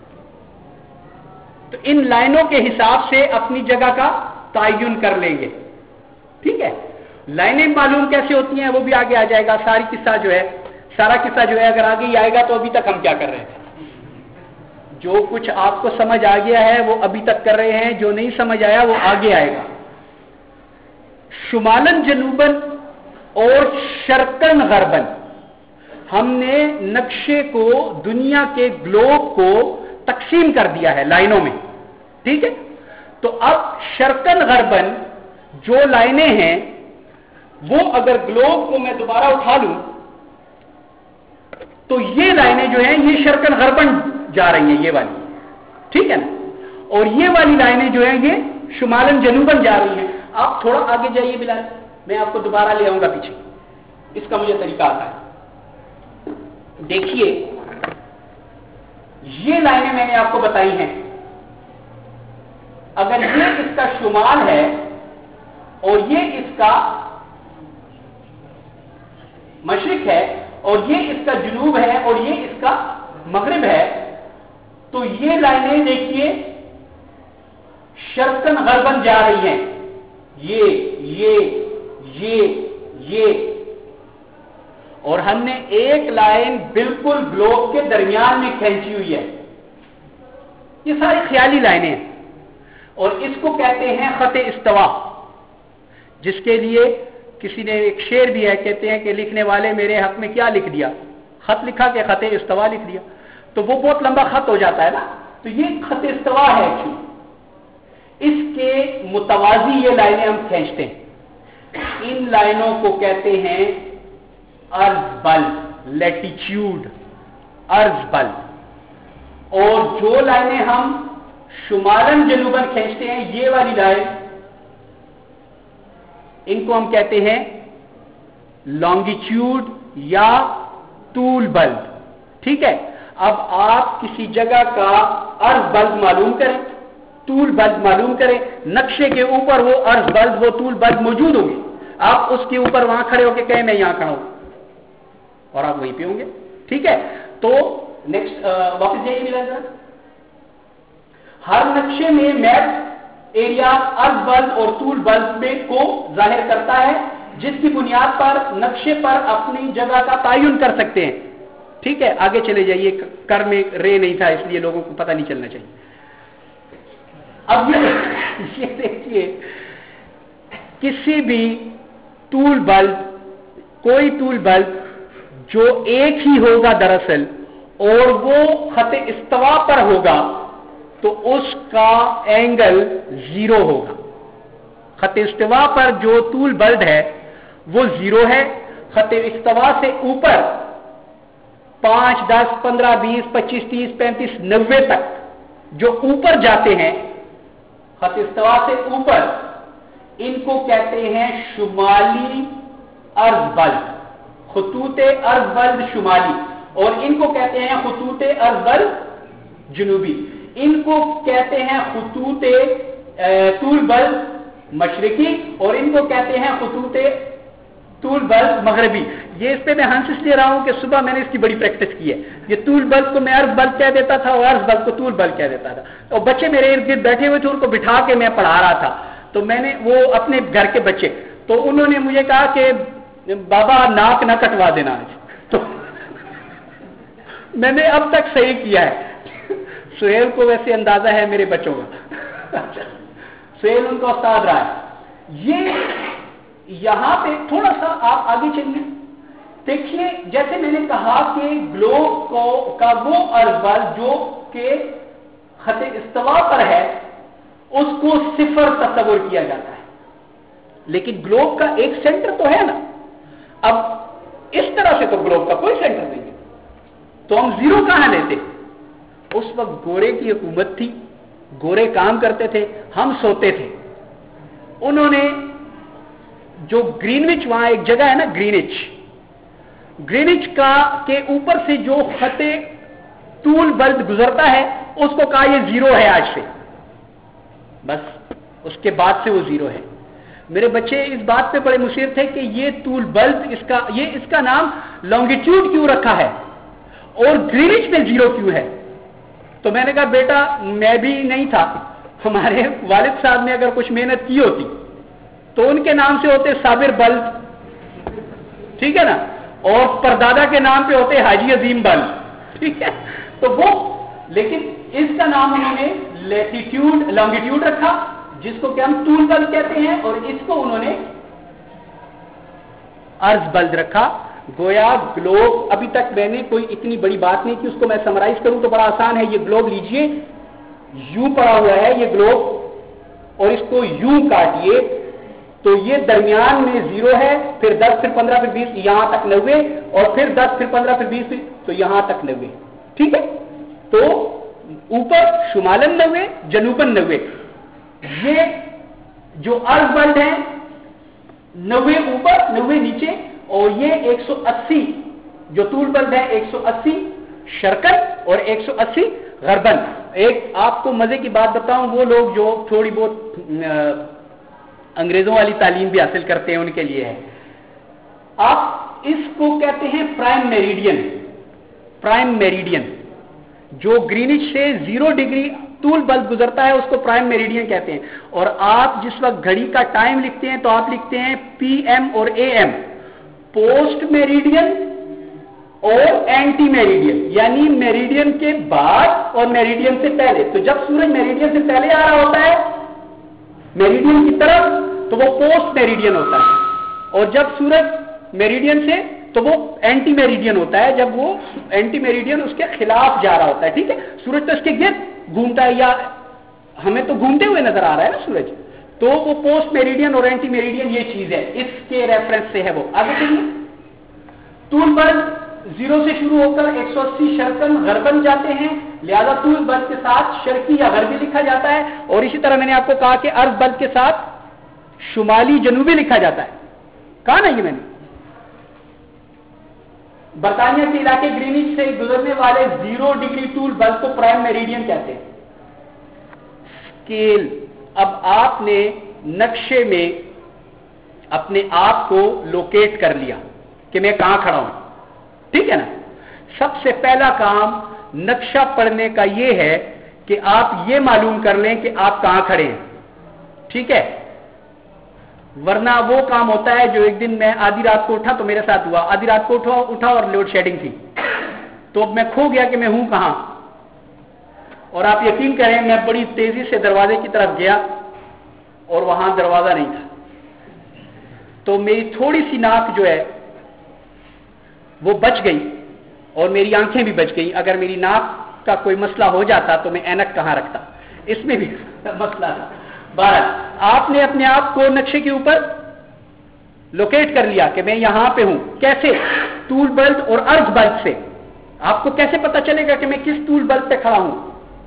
تو ان لائنوں کے حساب سے اپنی جگہ کا تعین کر لیں گے, ٹھیک ہے. لائنیں معلوم کیسے ہوتی ہیں وہ بھی آگے آ جائے گا. ساری قصہ جو ہے سارا قصہ جو ہے اگر آگے ہی آئے گا تو ابھی تک ہم کیا کر رہے ہیں, جو کچھ آپ کو سمجھ آ گیا ہے وہ ابھی تک کر رہے ہیں, جو نہیں سمجھ آیا وہ آگے آئے گا. شمالن جنوبن اور شرقن غربن, ہم نے نقشے کو دنیا کے گلوب کو تقسیم کر دیا ہے لائنوں میں, ٹھیک ہے. تو اب شرقن غربن جو لائنیں ہیں وہ اگر گلوب کو میں دوبارہ اٹھا لوں تو یہ لائنیں جو ہیں یہ شرقن غربن جا رہی ہیں, یہ والی, ٹھیک ہے نا, اور یہ والی لائنیں جو ہیں یہ شمالن جنوبن جا رہی ہیں. آپ تھوڑا آگے جائیے بلال, میں آپ کو دوبارہ لے آؤں گا پیچھے, اس کا مجھے طریقہ آتا ہے. دیکھیے یہ لائنیں میں نے آپ کو بتائی ہیں, اگر یہ اس کا شمال ہے اور یہ اس کا مشرق ہے اور یہ اس کا جنوب ہے اور یہ اس کا مغرب ہے, تو یہ لائنیں دیکھیے شرقن غربن جا رہی ہیں, یہ یہ یہ یہ اور ہم نے ایک لائن بالکل گلوب کے درمیان میں کھینچی ہوئی ہے. یہ ساری خیالی لائنیں ہیں اور اس کو کہتے ہیں خط استوا, جس کے لیے کسی نے ایک شعر بھی ہے, کہتے ہیں کہ لکھنے والے میرے حق میں کیا لکھ دیا, خط لکھا کہ خط استوا لکھ دیا, تو وہ بہت لمبا خط ہو جاتا ہے نا, تو یہ خط استوا ہے. اس کے متوازی یہ لائنیں ہم کھینچتے ہیں, ان لائنوں کو کہتے ہیں ارض بل, لیٹیچیوڈ, ارض بل. اور جو لائنیں ہم شمالن جنوبن کھینچتے ہیں, یہ والی لائن, ان کو ہم کہتے ہیں لانگیچیوڈ یا طول بلد, ٹھیک ہے. اب آپ کسی جگہ کا ارض بلد معلوم کریں, طول بلد معلوم کریں, نقشے کے اوپر وہ ارض بلد وہ طول بلد موجود ہوں گے, آپ اس کے اوپر وہاں کھڑے ہو کے کہیں میں یہاں کھڑا ہوں اور آپ وہیں پہ ہوں گے, ٹھیک ہے. تو نیکسٹ واپس جائیے ملا ذرا, ہر نقشے میں میپ ایریا ارض بلد اور طول بلد میں کو ظاہر کرتا ہے, جس کی بنیاد پر نقشے پر اپنی جگہ کا تعین کر سکتے ہیں, ٹھیک ہے. آگے چلے جائیے, کر میں رے نہیں تھا اس لیے لوگوں کو پتہ نہیں چلنا چاہیے. اب یہ دیکھیے किसी भी टूल बल्ब, कोई टूल बल्ब जो एक ही होगा दरअसल और वो खत इस्तवा पर होगा तो उसका एंगल जीरो होगा। खत इस्तवा पर जो टूल बल्ब है वो जीरो है। खत इस्तवा से ऊपर पांच, दस, पंद्रह, बीस, पच्चीस, तीस, पैंतीस, नब्बे तक जो ऊपर जाते हैं खत इस्तवा से ऊपर, इनको कहते हैं शुमाली अर्ज बल्ब, खतूते अर्ज बल्ब शुमाली, और इनको कहते हैं खतूते अर्ज बल्ब जुनूबी। इनको कहते हैं खतूते टूल बल्ब मशरिकी और इनको कहते हैं खतूते टूल बल्ब मगरबी। ये इस पे मैं हंस इसलिए रहा हूं कि सुबह मैंने इसकी बड़ी प्रैक्टिस की है। ये टूल बल्ब को मैं अर्ज बल्ब कह देता था और अर्ज बल्ब को टूल बल्ब कह देता था, और बच्चे मेरे इर्द गिर्द बैठे हुए थे, उनको बिठा के मैं पढ़ा रहा था। तो मैंने वो अपने घर के बच्चे, तो उन्होंने मुझे कहा कि बाबा नाक ना कटवा देना आज। तो मैंने अब तक सही किया है। सुहेल को वैसे अंदाजा है मेरे बच्चों का। सुहेल उनका उस्ताद रहा है। ये यहां पे थोड़ा सा आप आगे चलिए, देखिए जैसे मैंने कहा कि ग्लोब को का वो अर्ज जो के खत इस्तवा पर है उसको सिफर तस्वर किया जाता है, लेकिन ग्लोब का एक सेंटर तो है ना। अब इस तरह से तो ग्लोब का कोई सेंटर नहीं है, तो हम जीरो कहां लेते? उस वक्त गोरे की हुकूमत थी, गोरे काम करते थे, हम सोते थे। उन्होंने जो ग्रीनविच, वहां एक जगह है ना ग्रीनिच, ग्रीनिच का के ऊपर से जो खते टूल बल्ब गुजरता है उसको कहा ये जीरो है आज से, बस उसके बाद से वो जीरो है। मेरे बच्चे इस बात पे बड़े मुसीर थे कि ये टूल बल्ब, इसका ये इसका नाम लॉन्गिट्यूड क्यों रखा है और ग्रीनिच में जीरो क्यों है? तो मैंने कहा बेटा मैं भी नहीं था, हमारे वालिद साहब ने अगर कुछ मेहनत की होती तो उनके नाम से होते साबिर बल्ब, ठीक है ना, और परदादा के नाम पे होते हाजी अजीम बल्ब, ठीक है। तो वो, लेकिन इसका नाम उन्होंने लैटिट्यूड लॉन्गिट्यूड रखा जिसको कि हम टूल बल्ब कहते हैं, और इसको उन्होंने अर्ज बल्ब रखा। गोया ग्लोब, अभी तक मैंने कोई इतनी बड़ी बात नहीं की, उसको मैं समराइज करूं तो बड़ा आसान है। ये ग्लोब लीजिए, यू पड़ा हुआ है ये ग्लोब, और इसको यू काटिए तो ये दरमियान में जीरो है, फिर दस, फिर पंद्रह, फिर बीस, यहां तक नब्बे, और फिर दस, फिर पंद्रह, फिर बीस, तो यहां तक नब्बे, ठीक है। तो ऊपर शुमालन नब्बे, जनूबन नब्बे। ये जो अर्ज बल्ब है नब्बे ऊपर नब्बे नीचे, और ये एक सौ अस्सी जो टूल बल्ब है एक सौ अस्सी शर्कन और एक सौ अस्सी गरबन। एक आपको मजे की बात बताऊं, वो लोग जो थोड़ी बहुत अंग्रेजों वाली तालीम भी हासिल करते हैं उनके लिए है, आप इसको कहते हैं प्राइम मेरिडियन। प्राइम मेरिडियन जो ग्रीनिच से जीरो डिग्री टूल बल्ब गुजरता है उसको प्राइम मेरिडियन कहते हैं। और आप जिस वक्त घड़ी का टाइम लिखते हैं तो आप लिखते हैं पीएम और एएम, पोस्ट मेरिडियन और एंटी मेरिडियन, यानी मेरिडियन के बाद और मेरिडियन से पहले। तो जब सूरज मेरिडियन से पहले आ रहा होता है मेरिडियन की तरफ तो वो पोस्ट मेरिडियन होता है, और जब सूरज मेरिडियन से तो वो एंटी मेरिडियन होता है, जब वो एंटी मेरिडियन उसके खिलाफ जा रहा होता है, ठीक है। सूरज तो इसके गिर्द घूमता है, या हमें तो घूमते हुए नजर आ रहा है ना सूरज, तो वो पोस्ट मेरिडियन और एंटी मेरिडियन ये चीज है, इसके रेफरेंस से है वो। आगे चलिए, टूल बल्ब जीरो से शुरू होकर एक सौ अस्सी शर्कन गरबन जाते हैं, लिहाजा टूल बल्ब के साथ शर्की या गरबी लिखा जाता है। और इसी तरह मैंने आपको कहा कि अर्ज बल्ब के साथ शुमाली जनूबी लिखा जाता है, कहा ना ये मैंने। बरतानिया के इलाके ग्रीनिच से गुजरने वाले जीरो डिग्री टूल बल्ब को प्राइम मेरिडियन कहते हैं। स्केल, अब आपने नक्शे में अपने आप को लोकेट कर लिया कि मैं कहां खड़ा हूं, ठीक है ना। सबसे पहला काम नक्शा पढ़ने का यह है कि आप ये मालूम कर लें कि आप कहां खड़े हैं, ठीक है। वरना वो काम होता है जो एक दिन मैं आधी रात को उठा, तो मेरे साथ हुआ, आधी रात को उठा उठा और लोड शेडिंग थी, तो मैं खो गया कि मैं हूं कहां। और आप यकीन करें मैं बड़ी तेजी से दरवाजे की तरफ गया और वहां दरवाजा नहीं था। تو میری تھوڑی سی ناک جو ہے وہ بچ گئی اور میری آنکھیں بھی بچ گئی. اگر میری ناک کا کوئی مسئلہ ہو جاتا تو میں اینک کہاں رکھتا, اس میں بھی مسئلہ تھا. بہرحال آپ نے اپنے آپ کو نقشے کے اوپر لوکیٹ کر لیا کہ میں یہاں پہ ہوں. کیسے؟ طول بلد اور عرض بلد سے. آپ کو کیسے پتا چلے گا کہ میں کس طول بلد پہ کھڑا ہوں؟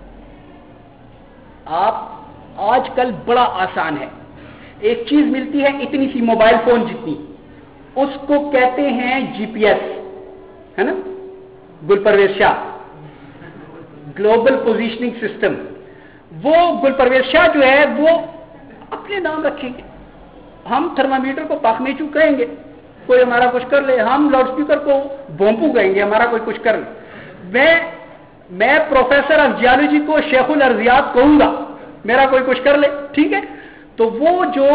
آپ آج کل بڑا آسان ہے, ایک چیز ملتی ہے اتنی سی موبائل فون جتنی, اس کو کہتے ہیں جی پی ایس, ہے نا, Gul Parvez Shah, global positioning system. وہ گل پرویز شاہ جو ہے وہ اپنے نام رکھیں گے, ہم تھرمامیٹر کو پاک میں چو کہیں گے, کوئی ہمارا کچھ کر لے, ہم لاؤڈ اسپیکر کو بومپو کہیں گے, ہمارا کوئی کچھ کر لے. میں میں پروفیسر آف جیولوجی کو شیخ الارضیات کہوں گا, میرا کوئی کچھ کر لے, ٹھیک ہے. تو وہ جو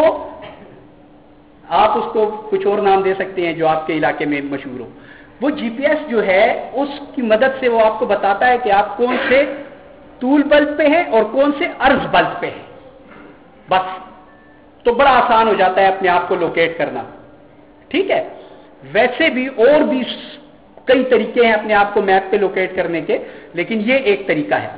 آپ اس کو کچھ اور نام دے سکتے ہیں جو آپ کے علاقے میں مشہور ہو, وہ جی پی ایس جو ہے اس کی مدد سے وہ آپ کو بتاتا ہے کہ آپ کون سے طول بلد پہ ہیں اور کون سے عرض بلد پہ ہیں. بس تو بڑا آسان ہو جاتا ہے اپنے آپ کو لوکیٹ کرنا, ٹھیک ہے. ویسے بھی اور بھی کئی طریقے ہیں اپنے آپ کو میپ پہ لوکیٹ کرنے کے, لیکن یہ ایک طریقہ ہے.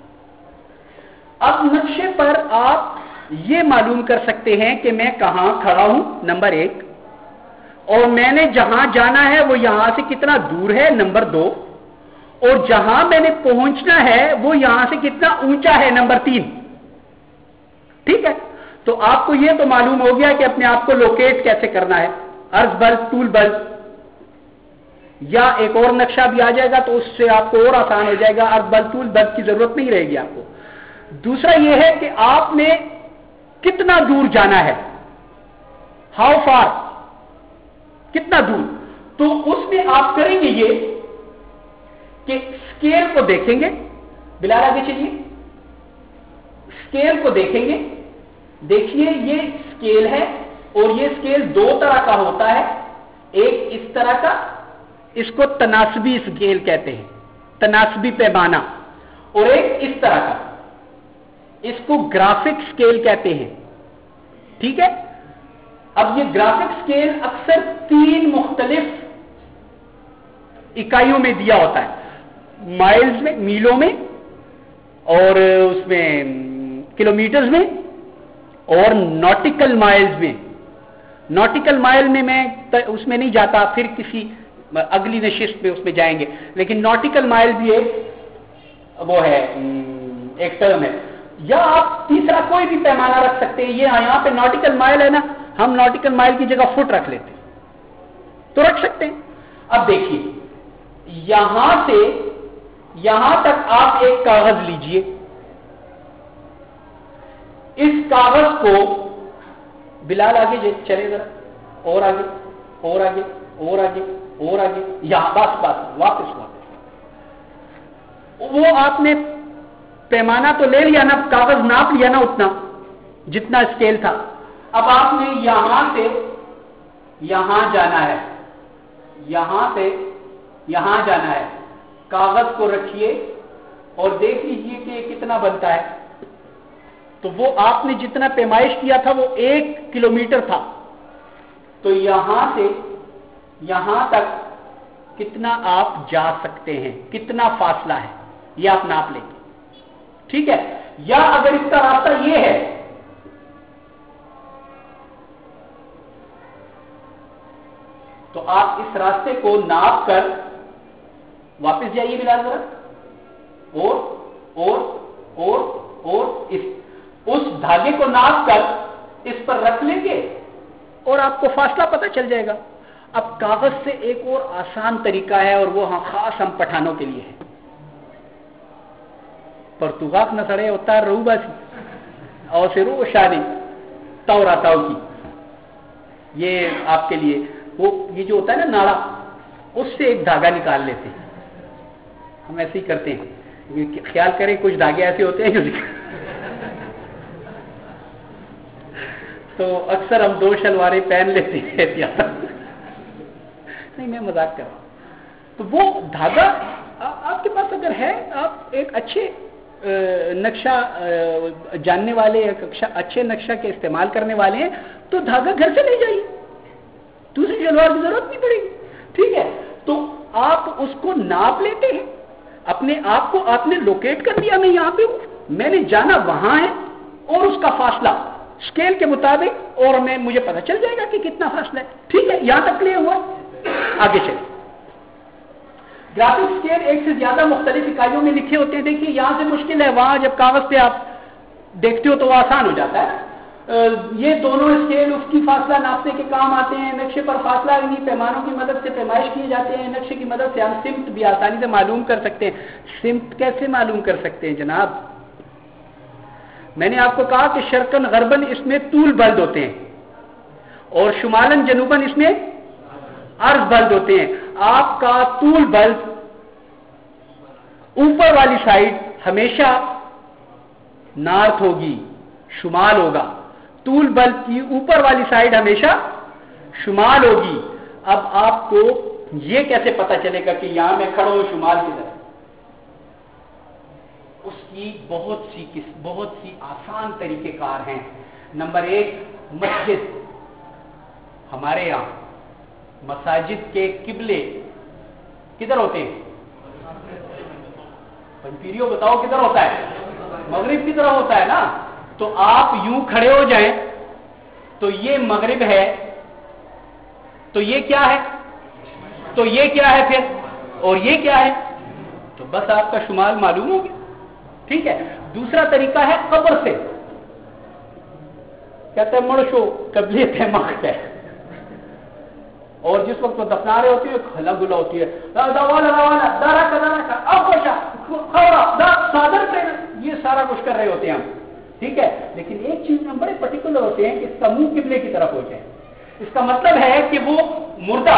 اب نقشے پر آپ یہ معلوم کر سکتے ہیں کہ میں کہاں کھڑا ہوں, نمبر ایک, اور میں نے جہاں جانا ہے وہ یہاں سے کتنا دور ہے, نمبر دو, اور جہاں میں نے پہنچنا ہے وہ یہاں سے کتنا اونچا ہے, نمبر تین. ٹھیک ہے. تو آپ کو یہ تو معلوم ہو گیا کہ اپنے آپ کو لوکیٹ کیسے کرنا ہے, عرض بلد, طول بلد. یا ایک اور نقشہ بھی آ جائے گا تو اس سے آپ کو اور آسان ہو جائے گا, عرض بلد طول بلد کی ضرورت نہیں رہے گی آپ کو. دوسرا یہ ہے کہ آپ نے کتنا دور جانا ہے, ہاؤ فار, کتنا دور. تو اس میں آپ کریں گے یہ کہ اسکیل کو دیکھیں گے, بلال آگے چلیے, اسکیل کو دیکھیں گے. دیکھیے یہ اسکیل ہے اور یہ اسکیل دو طرح کا ہوتا ہے, ایک اس طرح کا, اس کو تناسبی اسکیل کہتے ہیں, تناسبی پیمانہ, اور ایک اس طرح کا, اس کو گرافک اسکیل کہتے ہیں. ٹھیک ہے. اب یہ گرافک اسکیل اکثر تین مختلف اکائیوں میں دیا ہوتا ہے, مائلز میں, میلوں میں, اور اس میں کلومیٹرز میں, اور ناٹیکل مائلز میں. ناٹیکل مائل میں میں اس میں نہیں جاتا, پھر کسی اگلی نشست میں اس میں جائیں گے, لیکن ناٹیکل مائل بھی ایک وہ ہے, ایک ٹرم ہے. یا آپ تیسرا کوئی بھی پیمانہ رکھ سکتے ہیں. یہ یہاں پہ ناٹیکل مائل ہے نا, ہم ناٹیکل مائل کی جگہ فٹ رکھ لیتے ہیں, تو رکھ سکتے ہیں. اب دیکھیے یہاں سے یہاں تک آپ ایک کاغذ لیجئے, اس کاغذ کو, بلال آگے چلے ذرا, اور آگے, اور آگے, اور آگے, اور آگے, یہاں بس بس واپس واپس. وہ آپ نے پیمانہ تو لے لیا نا, کاغذ ناپ لیا نا اتنا جتنا اسکیل تھا. اب آپ نے یہاں سے یہاں جانا ہے, یہاں سے یہاں جانا ہے. کاغذ کو رکھیے اور دیکھ لیجئے کہ یہ کتنا بنتا ہے. تو وہ آپ نے جتنا پیمائش کیا تھا وہ ایک کلومیٹر تھا, تو یہاں سے یہاں تک کتنا آپ جا سکتے ہیں, کتنا فاصلہ ہے, یہ آپ ناپ لیں گے. ٹھیک ہے. یا اگر اس کا راستہ یہ ہے تو آپ اس راستے کو ناپ کر واپس جائیے بلال ذرا, اور اور اور اور اس اس دھاگے کو ناپ کر اس پر رکھ لیں گے اور آپ کو فاصلہ پتہ چل جائے گا. اب کاغذ سے ایک اور آسان طریقہ ہے, اور وہ ہاں خاص ہم پٹھانوں کے لیے ہے. پرتگاق نہ سڑے ہوتا رہو بس اور سے رو شادی تورا تاؤ کی, یہ آپ کے لیے وہ یہ جو ہوتا ہے نا ناڑا, اس سے ایک دھاگا نکال لیتے ہیں. ہم ایسے ہی کرتے ہیں, خیال کریں کچھ دھاگے ایسے ہوتے ہیں جو تو اکثر ہم دو شلواریں پہن لیتے ہیں. نہیں میں مذاق کر رہا ہوں. تو وہ دھاگا آپ کے پاس اگر ہے, آپ ایک اچھے نقشہ جاننے والے, اچھے نقشہ کے استعمال کرنے والے ہیں, تو دھاگا گھر سے لے جائیے. دوسری شلوار کی ضرورت نہیں پڑے گی. ٹھیک ہے, تو آپ اس کو ناپ لیتے ہیں, اپنے آپ کو آپ نے لوکیٹ کر دیا, میں یہاں پہ ہوں, میں نے جانا وہاں ہے, اور اس کا فاصلہ اسکیل کے مطابق, اور میں مجھے پتہ چل جائے گا کہ کتنا فاصلہ ہے. ٹھیک ہے, یہاں تک کلیئر ہوا. آگے چلیں. گرافک اسکیل ایک سے زیادہ مختلف اکائیوں میں لکھے ہوتے ہیں. دیکھیے یہاں سے مشکل ہے, وہاں جب کاغذ پہ آپ دیکھتے ہو تو وہ آسان ہو جاتا ہے. یہ دونوں اسکیل اس کی فاصلہ ناپنے کے کام آتے ہیں. نقشے پر فاصلہ انہیں پیمانوں کی مدد سے پیمائش کیے جاتے ہیں. نقشے کی مدد سے ہم سمت بھی آسانی سے معلوم کر سکتے ہیں. سمت کیسے معلوم کر سکتے ہیں جناب؟ میں نے آپ کو کہا کہ شرقن غربن اس میں طول بلد ہوتے ہیں, اور شمالن جنوبن اس میں عرض بلد ہوتے ہیں. آپ کا طول بلد اوپر والی سائڈ ہمیشہ نارتھ ہوگی, شمال ہوگا. طول بلد کی اوپر والی سائڈ ہمیشہ شمال ہوگی. اب آپ کو یہ کیسے پتا چلے گا کہ یہاں میں کھڑا ہوں شمال کی طرف؟ اس کی بہت سی بہت سی آسان طریقے کار ہیں. نمبر ایک, مسجد. ہمارے یہاں مساجد کے قبلے کدھر ہوتے ہیں؟ پنپیریوں بتاؤ کدھر ہوتا ہے؟ مغرب کی طرف ہوتا ہے نا. تو آپ یوں کھڑے ہو جائیں تو یہ مغرب ہے, تو یہ کیا ہے, تو یہ کیا ہے پھر, اور یہ کیا ہے, تو بس آپ کا شمال معلوم ہو گیا. ٹھیک ہے. دوسرا طریقہ ہے قبر سے. کہتے ہیں مرشو قبلے پہ مخت ہے, اور جس وقت وہ دفنا رہے ہوتی ہے کھلا گلا ہوتی ہے, یہ سارا کچھ کر رہے ہوتے ہیں ہم. ٹھیک ہے. لیکن ایک چیز میں ہم بڑے پرٹیکولر ہوتے ہیں کہ اس کا منہ قبلے کی طرف ہو جائے. اس کا مطلب ہے کہ وہ مردہ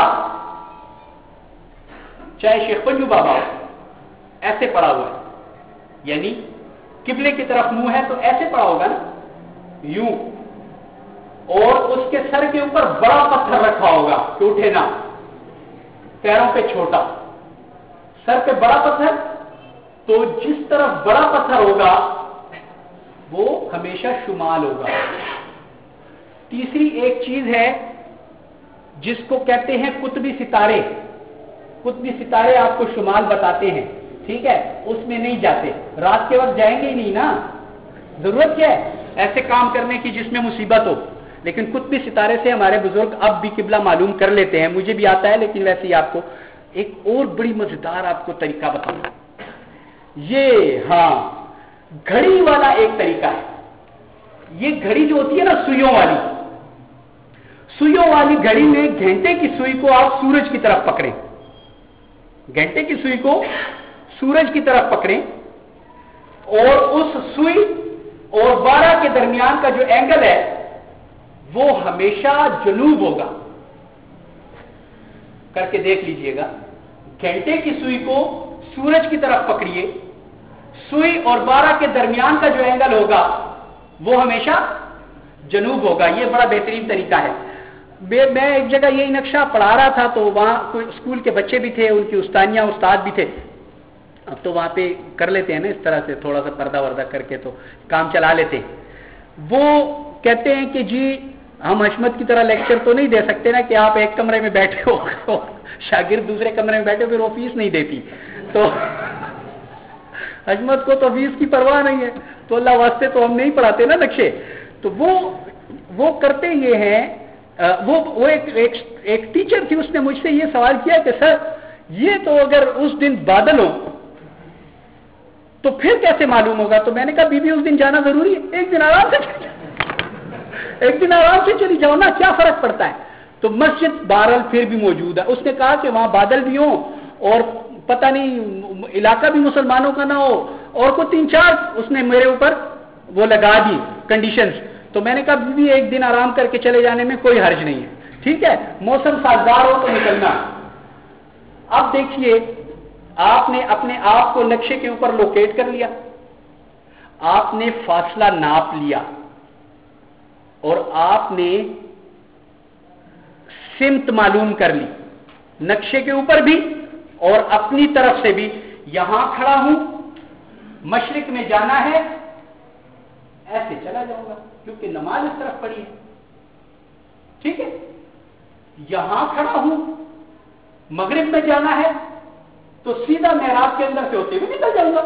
چاہے شیخ پنجو بابا ہو ایسے پڑا ہوا ہے, یعنی قبلے کی طرف منہ ہے تو ایسے پڑا ہوگا نا, یوں, اور اس کے سر کے اوپر بڑا پتھر رکھا ہوگا کہ اٹھے نا, پیروں پہ چھوٹا, سر پہ بڑا پتھر. تو جس طرف بڑا پتھر ہوگا وہ ہمیشہ شمال ہوگا. تیسری ایک چیز ہے جس کو کہتے ہیں قطبی ستارے. قطبی ستارے آپ کو شمال بتاتے ہیں. ٹھیک ہے, اس میں نہیں جاتے, رات کے وقت جائیں گے ہی نہیں نا, ضرورت کیا ہے ایسے کام کرنے کی جس میں مصیبت ہو. لیکن قطبی ستارے سے ہمارے بزرگ اب بھی قبلہ معلوم کر لیتے ہیں. مجھے بھی آتا ہے, لیکن ویسے ہی آپ کو ایک اور بڑی مزیدار آپ کو طریقہ بتاؤں. یہ ہاں گھڑی والا ایک طریقہ ہے. یہ گھڑی جو ہوتی ہے نا سوئیوں والی, سوئیوں والی گھڑی میں گھنٹے کی سوئی کو آپ سورج کی طرف پکڑیں, گھنٹے کی سوئی کو سورج کی طرف پکڑیں, اور اس سوئی اور بارہ کے درمیان کا جو اینگل ہے وہ ہمیشہ جنوب ہوگا. کر کے دیکھ لیجئے گا. گھنٹے کی سوئی کو سورج کی طرف پکڑیے, سوئی اور بارہ کے درمیان کا جو اینگل ہوگا وہ ہمیشہ جنوب ہوگا. یہ بڑا بہترین طریقہ ہے. میں ایک جگہ یہی نقشہ پڑھا رہا تھا, تو وہاں کوئی اسکول کے بچے بھی تھے, ان کی استانیاں استاد بھی تھے. اب تو وہاں پہ کر لیتے ہیں نا اس طرح سے, تھوڑا سا پردہ وردہ کر کے تو کام چلا لیتے. وہ کہتے ہیں کہ جی ہم حشمت کی طرح لیکچر تو نہیں دے سکتے نا کہ آپ ایک کمرے میں بیٹھے ہو, شاگرد دوسرے کمرے میں بیٹھے, پھر وہ فیس نہیں دیتی. تو حشمت کو تو فیس کی پرواہ نہیں ہے, تو اللہ واسطے تو ہم نہیں پڑھاتے نا نقشے. تو وہ وہ کرتے یہ ہیں, وہ وہ ایک ایک, ایک ٹیچر تھی, اس نے مجھ سے یہ سوال کیا کہ سر یہ تو اگر اس دن بادل ہو تو پھر کیسے معلوم ہوگا؟ تو میں نے کہا بی بی اس دن جانا ضروری ہے, ایک دن آرام سے ایک دن آرام سے چلی جاؤ نا, کیا فرق پڑتا ہے. تو مسجد بہرحال پھر بھی موجود ہے. اس نے کہا کہ وہاں بادل بھی ہوں اور پتہ نہیں علاقہ بھی مسلمانوں کا نہ ہو, اور کوئی تین چار اس نے میرے اوپر وہ لگا دی کنڈیشنز. تو میں نے کہا بی بی ایک دن آرام کر کے چلے جانے میں کوئی حرج نہیں ہے, ٹھیک ہے, موسم سازگار ہو تو نکلنا. اب دیکھیے, آپ نے اپنے آپ کو نقشے کے اوپر لوکیٹ کر لیا, آپ نے فاصلہ ناپ لیا, اور آپ نے سمت معلوم کر لی نقشے کے اوپر بھی اور اپنی طرف سے بھی. یہاں کھڑا ہوں, مشرق میں جانا ہے, ایسے چلا جاؤں گا کیونکہ نماز اس طرف پڑھی ہے. ٹھیک ہے, यहां खड़ा हूं, मगरिब में जाना है तो सीधा महराब के अंदर से होते हुए निकल जाऊंगा।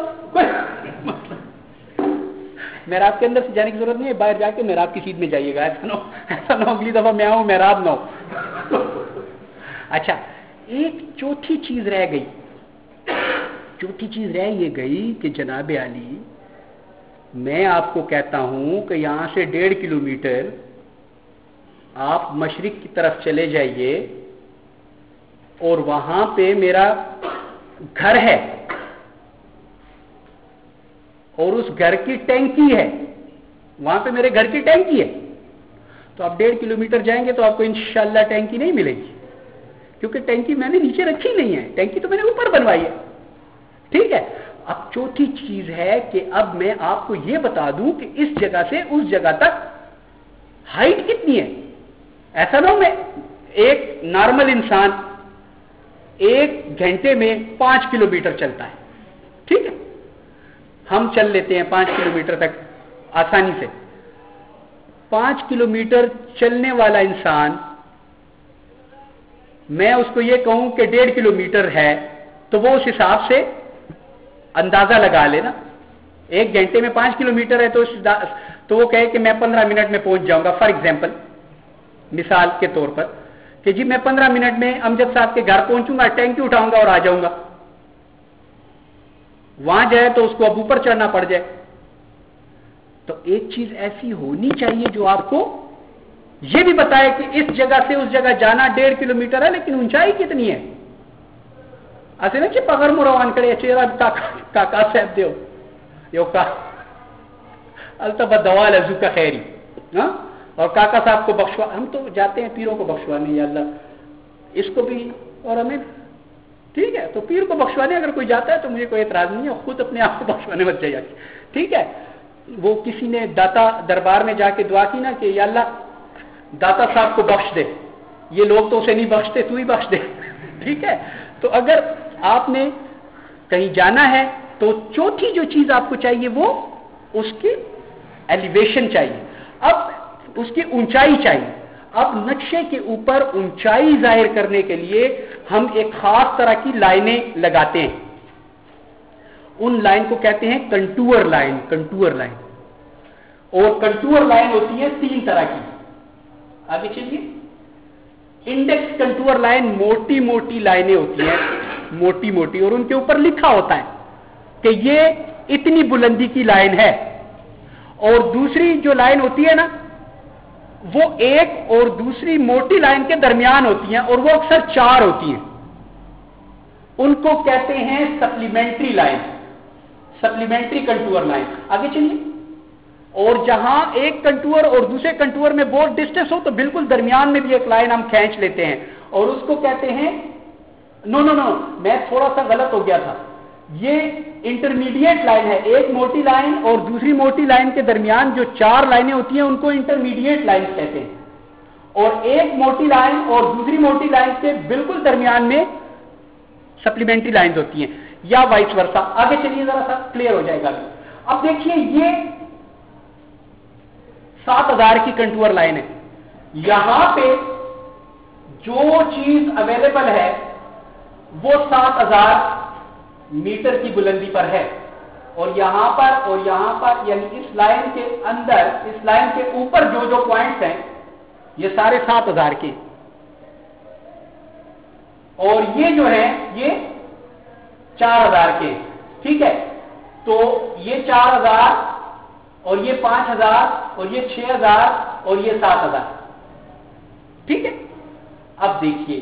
महराब के अंदर से जाने की जरूरत नहीं है, बाहर जाके महराब की सीध में जाइएगा। ऐसा ना ऐसा ना अगली दफा मैं आऊं महराब ना हो। अच्छा, एक चौथी चीज रह गई। चौथी चीज रह ये गई कि जनाब आली, मैं आपको कहता हूं कि यहां से डेढ़ किलोमीटर आप मशरिक की तरफ चले जाइए और वहां पे मेरा घर है और उस घर की टैंकी है, वहां पे मेरे घर की टैंकी है। तो आप डेढ़ किलोमीटर जाएंगे तो आपको इंशाल्लाह टैंकी नहीं मिलेगी, क्योंकि टैंकी मैंने नीचे रखी नहीं है, टैंकी तो मैंने ऊपर बनवाई है। ठीक है। अब चौथी चीज है कि अब मैं आपको यह बता दूं कि इस जगह से उस जगह तक हाइट कितनी है। ऐसा ना हो मैं एक नॉर्मल इंसान एक घंटे में पांच किलोमीटर चलता है, ठीक है, हम चल लेते हैं पांच किलोमीटर तक आसानी से। पांच किलोमीटर चलने वाला इंसान, मैं उसको यह कहूं कि डेढ़ किलोमीटर है, तो वो उस हिसाब से अंदाजा लगा लेना। एक घंटे में पांच किलोमीटर है तो तो वो कहे कि मैं पंद्रह मिनट में पहुंच जाऊंगा, फॉर एग्जाम्पल, मिसाल के तौर पर, कि जी मैं पंद्रह मिनट में अमजद साहब के घर पहुंचूंगा, टैंकी उठाऊंगा और आ जाऊंगा। वहां जाए तो उसको अब ऊपर चढ़ना पड़ जाए। तो एक चीज ऐसी होनी चाहिए जो आपको यह भी बताए कि इस जगह से उस जगह जाना डेढ़ किलोमीटर है, लेकिन ऊंचाई कितनी है। ऐसे ना कि पगर मुरवान करे चेहरा काका साहब देव यो का अल्तबा दवाल अजू का खैरी, हाँ, और काका साहब को बख्शवा, हम तो जाते हैं पीरों को बख्शवाने, या अल्लाह इसको भी और हमें, ठीक है। तो पीर को बख्शवाने अगर कोई जाता है तो मुझे कोई एतराज नहीं है, खुद अपने आप को बख्शवाने मत जाइए, ठीक है। वो किसी ने दाता दरबार में जाके दुआ की ना कि या अल्लाह दाता साहब को बख्श दे, ये लोग तो उसे नहीं बख्शते, तू ही बख्श दे, ठीक है। तो अगर आपने कहीं जाना है तो चौथी जो चीज आपको चाहिए वो उसकी एलिवेशन चाहिए, अब उसकी ऊंचाई चाहिए। अब नक्शे के ऊपर ऊंचाई जाहिर करने के लिए हम एक खास तरह की लाइनें लगाते हैं। उन लाइन को कहते हैं कंटूर लाइन, कंटूर लाइन। और कंटूर लाइन होती है तीन तरह की। आगे चलिए। इंडेक्स कंटूर लाइन मोटी मोटी लाइनें होती हैं, मोटी मोटी, और उनके ऊपर लिखा होता है कि ये इतनी बुलंदी की लाइन है। और दूसरी जो लाइन होती है ना, वो एक और दूसरी मोटी लाइन के दरमियान होती हैं, और वो अक्सर चार होती हैं। उनको कहते हैं supplementary line, supplementary contour line. आगे चलिए। और जहां एक कंटूर और दूसरे कंटूर में बहुत डिस्टेंस हो तो बिल्कुल दरमियान में भी एक लाइन हम खींच लेते हैं, और उसको कहते हैं, नो नो नो मैं थोड़ा सा गलत हो गया था, ये इंटरमीडिएट लाइन है। एक मोटी लाइन और दूसरी मोटी लाइन के दरमियान जो चार लाइनें होती हैं उनको इंटरमीडिएट लाइन कहते हैं, और एक मोटी लाइन और दूसरी मोटी लाइन के बिल्कुल दरमियान में सप्लीमेंट्री लाइंस होती हैं, या वाइस वर्सा। आगे चलिए, जरा सा क्लियर हो जाएगा। अब देखिए, ये सात हजार की कंटूर लाइन है। यहां पे जो चीज अवेलेबल है वो सात हजार मीटर की बुलंदी पर है, और यहां पर और यहां पर, यानी इस लाइन के अंदर, इस लाइन के ऊपर जो जो पॉइंट्स हैं ये सारे सात हजार के, और ये जो है ये चार हजार के, ठीक है। तो ये चार हजार और ये पांच हजार और ये छह हजार और ये सात हजार, ठीक है। अब देखिए,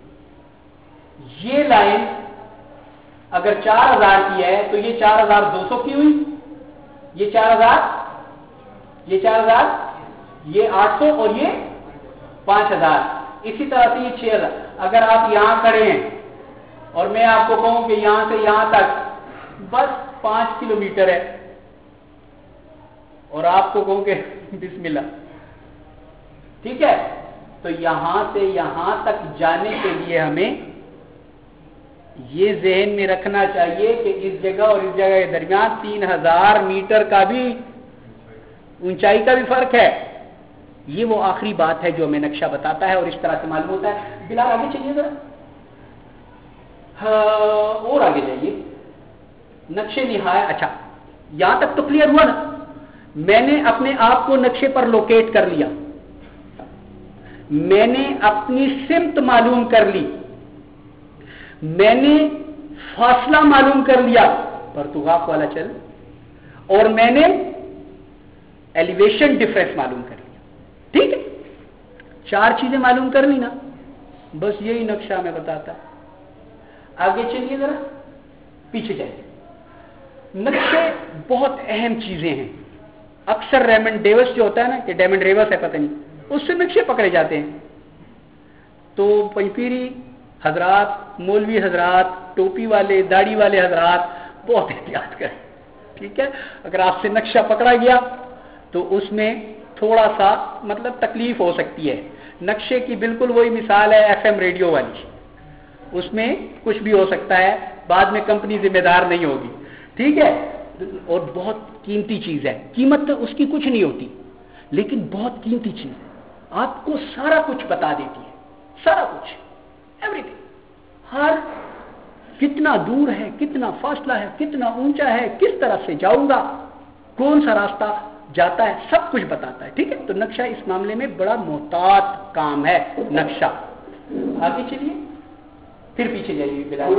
ये लाइन अगर चार हजार की है तो ये चार हजार दो सौ की हुई, ये चार हजार, ये चार हजार, ये आठ सौ और ये पांच हजार। इसी तरह से ये छह हजार। अगर आप यहां खड़े हैं और मैं आपको कहूं कि यहां से यहां तक बस पांच किलोमीटर है, और आपको कहूं कि बिस्मिल्लाह, ठीक है, तो यहां से यहां तक जाने के लिए हमें ये ज़हन में रखना चाहिए कि इस जगह और इस जगह के दरमियान तीन हजार मीटर का भी ऊंचाई का भी फर्क है, یہ وہ آخری بات ہے جو ہمیں نقشہ بتاتا ہے اور اس طرح سے معلوم ہوتا ہے. بلال آگے چلیے ذرا, ہاں اور آگے جائیے. نقشے نہایت, اچھا یہاں تک تو کلیئر ہوا نا. میں نے اپنے آپ کو نقشے پر لوکیٹ کر لیا, میں نے اپنی سمت معلوم کر لی, میں نے فاصلہ معلوم کر لیا, پرتگاف والا چل, اور میں نے ایلیویشن ڈفرنس معلوم کر لیا. ٹھیک ہے, چار چیزیں معلوم کر لی نا, بس یہی نقشہ میں بتاتا. آگے چلیے ذرا, پیچھے جائیے. نقشے بہت اہم چیزیں ہیں. اکثر ریمنڈ ڈیوس جو ہوتا ہے نا, کہ ڈیمنڈ ریوس ہے پتہ نہیں, اس سے نقشے پکڑے جاتے ہیں. تو پنجپیری حضرات, مولوی حضرات, ٹوپی والے, داڑھی والے حضرات بہت احتیاط کریں. ٹھیک ہے, اگر آپ سے نقشہ پکڑا گیا تو اس میں تھوڑا سا مطلب تکلیف ہو سکتی ہے. نقشے کی بالکل وہی مثال ہے ایف ایم ریڈیو والی, اس میں کچھ بھی ہو سکتا ہے, بعد میں کمپنی ذمہ دار نہیں ہوگی. ٹھیک ہے, اور بہت قیمتی چیز ہے. قیمت اس کی کچھ نہیں ہوتی, لیکن بہت قیمتی چیز ہے, آپ کو سارا کچھ بتا دیتی ہے, سارا کچھ, ایوری تھنگ. ہر کتنا دور ہے, کتنا فاصلہ ہے, کتنا اونچا ہے, کس طرف سے جاؤں گا, کون سا راستہ جاتا ہے, سب کچھ بتاتا ہے. ٹھیک ہے, تو نقشہ اس معاملے میں بڑا محتاط کام ہے نقشہ. آگے چلیے, پھر پیچھے جائیے. بلال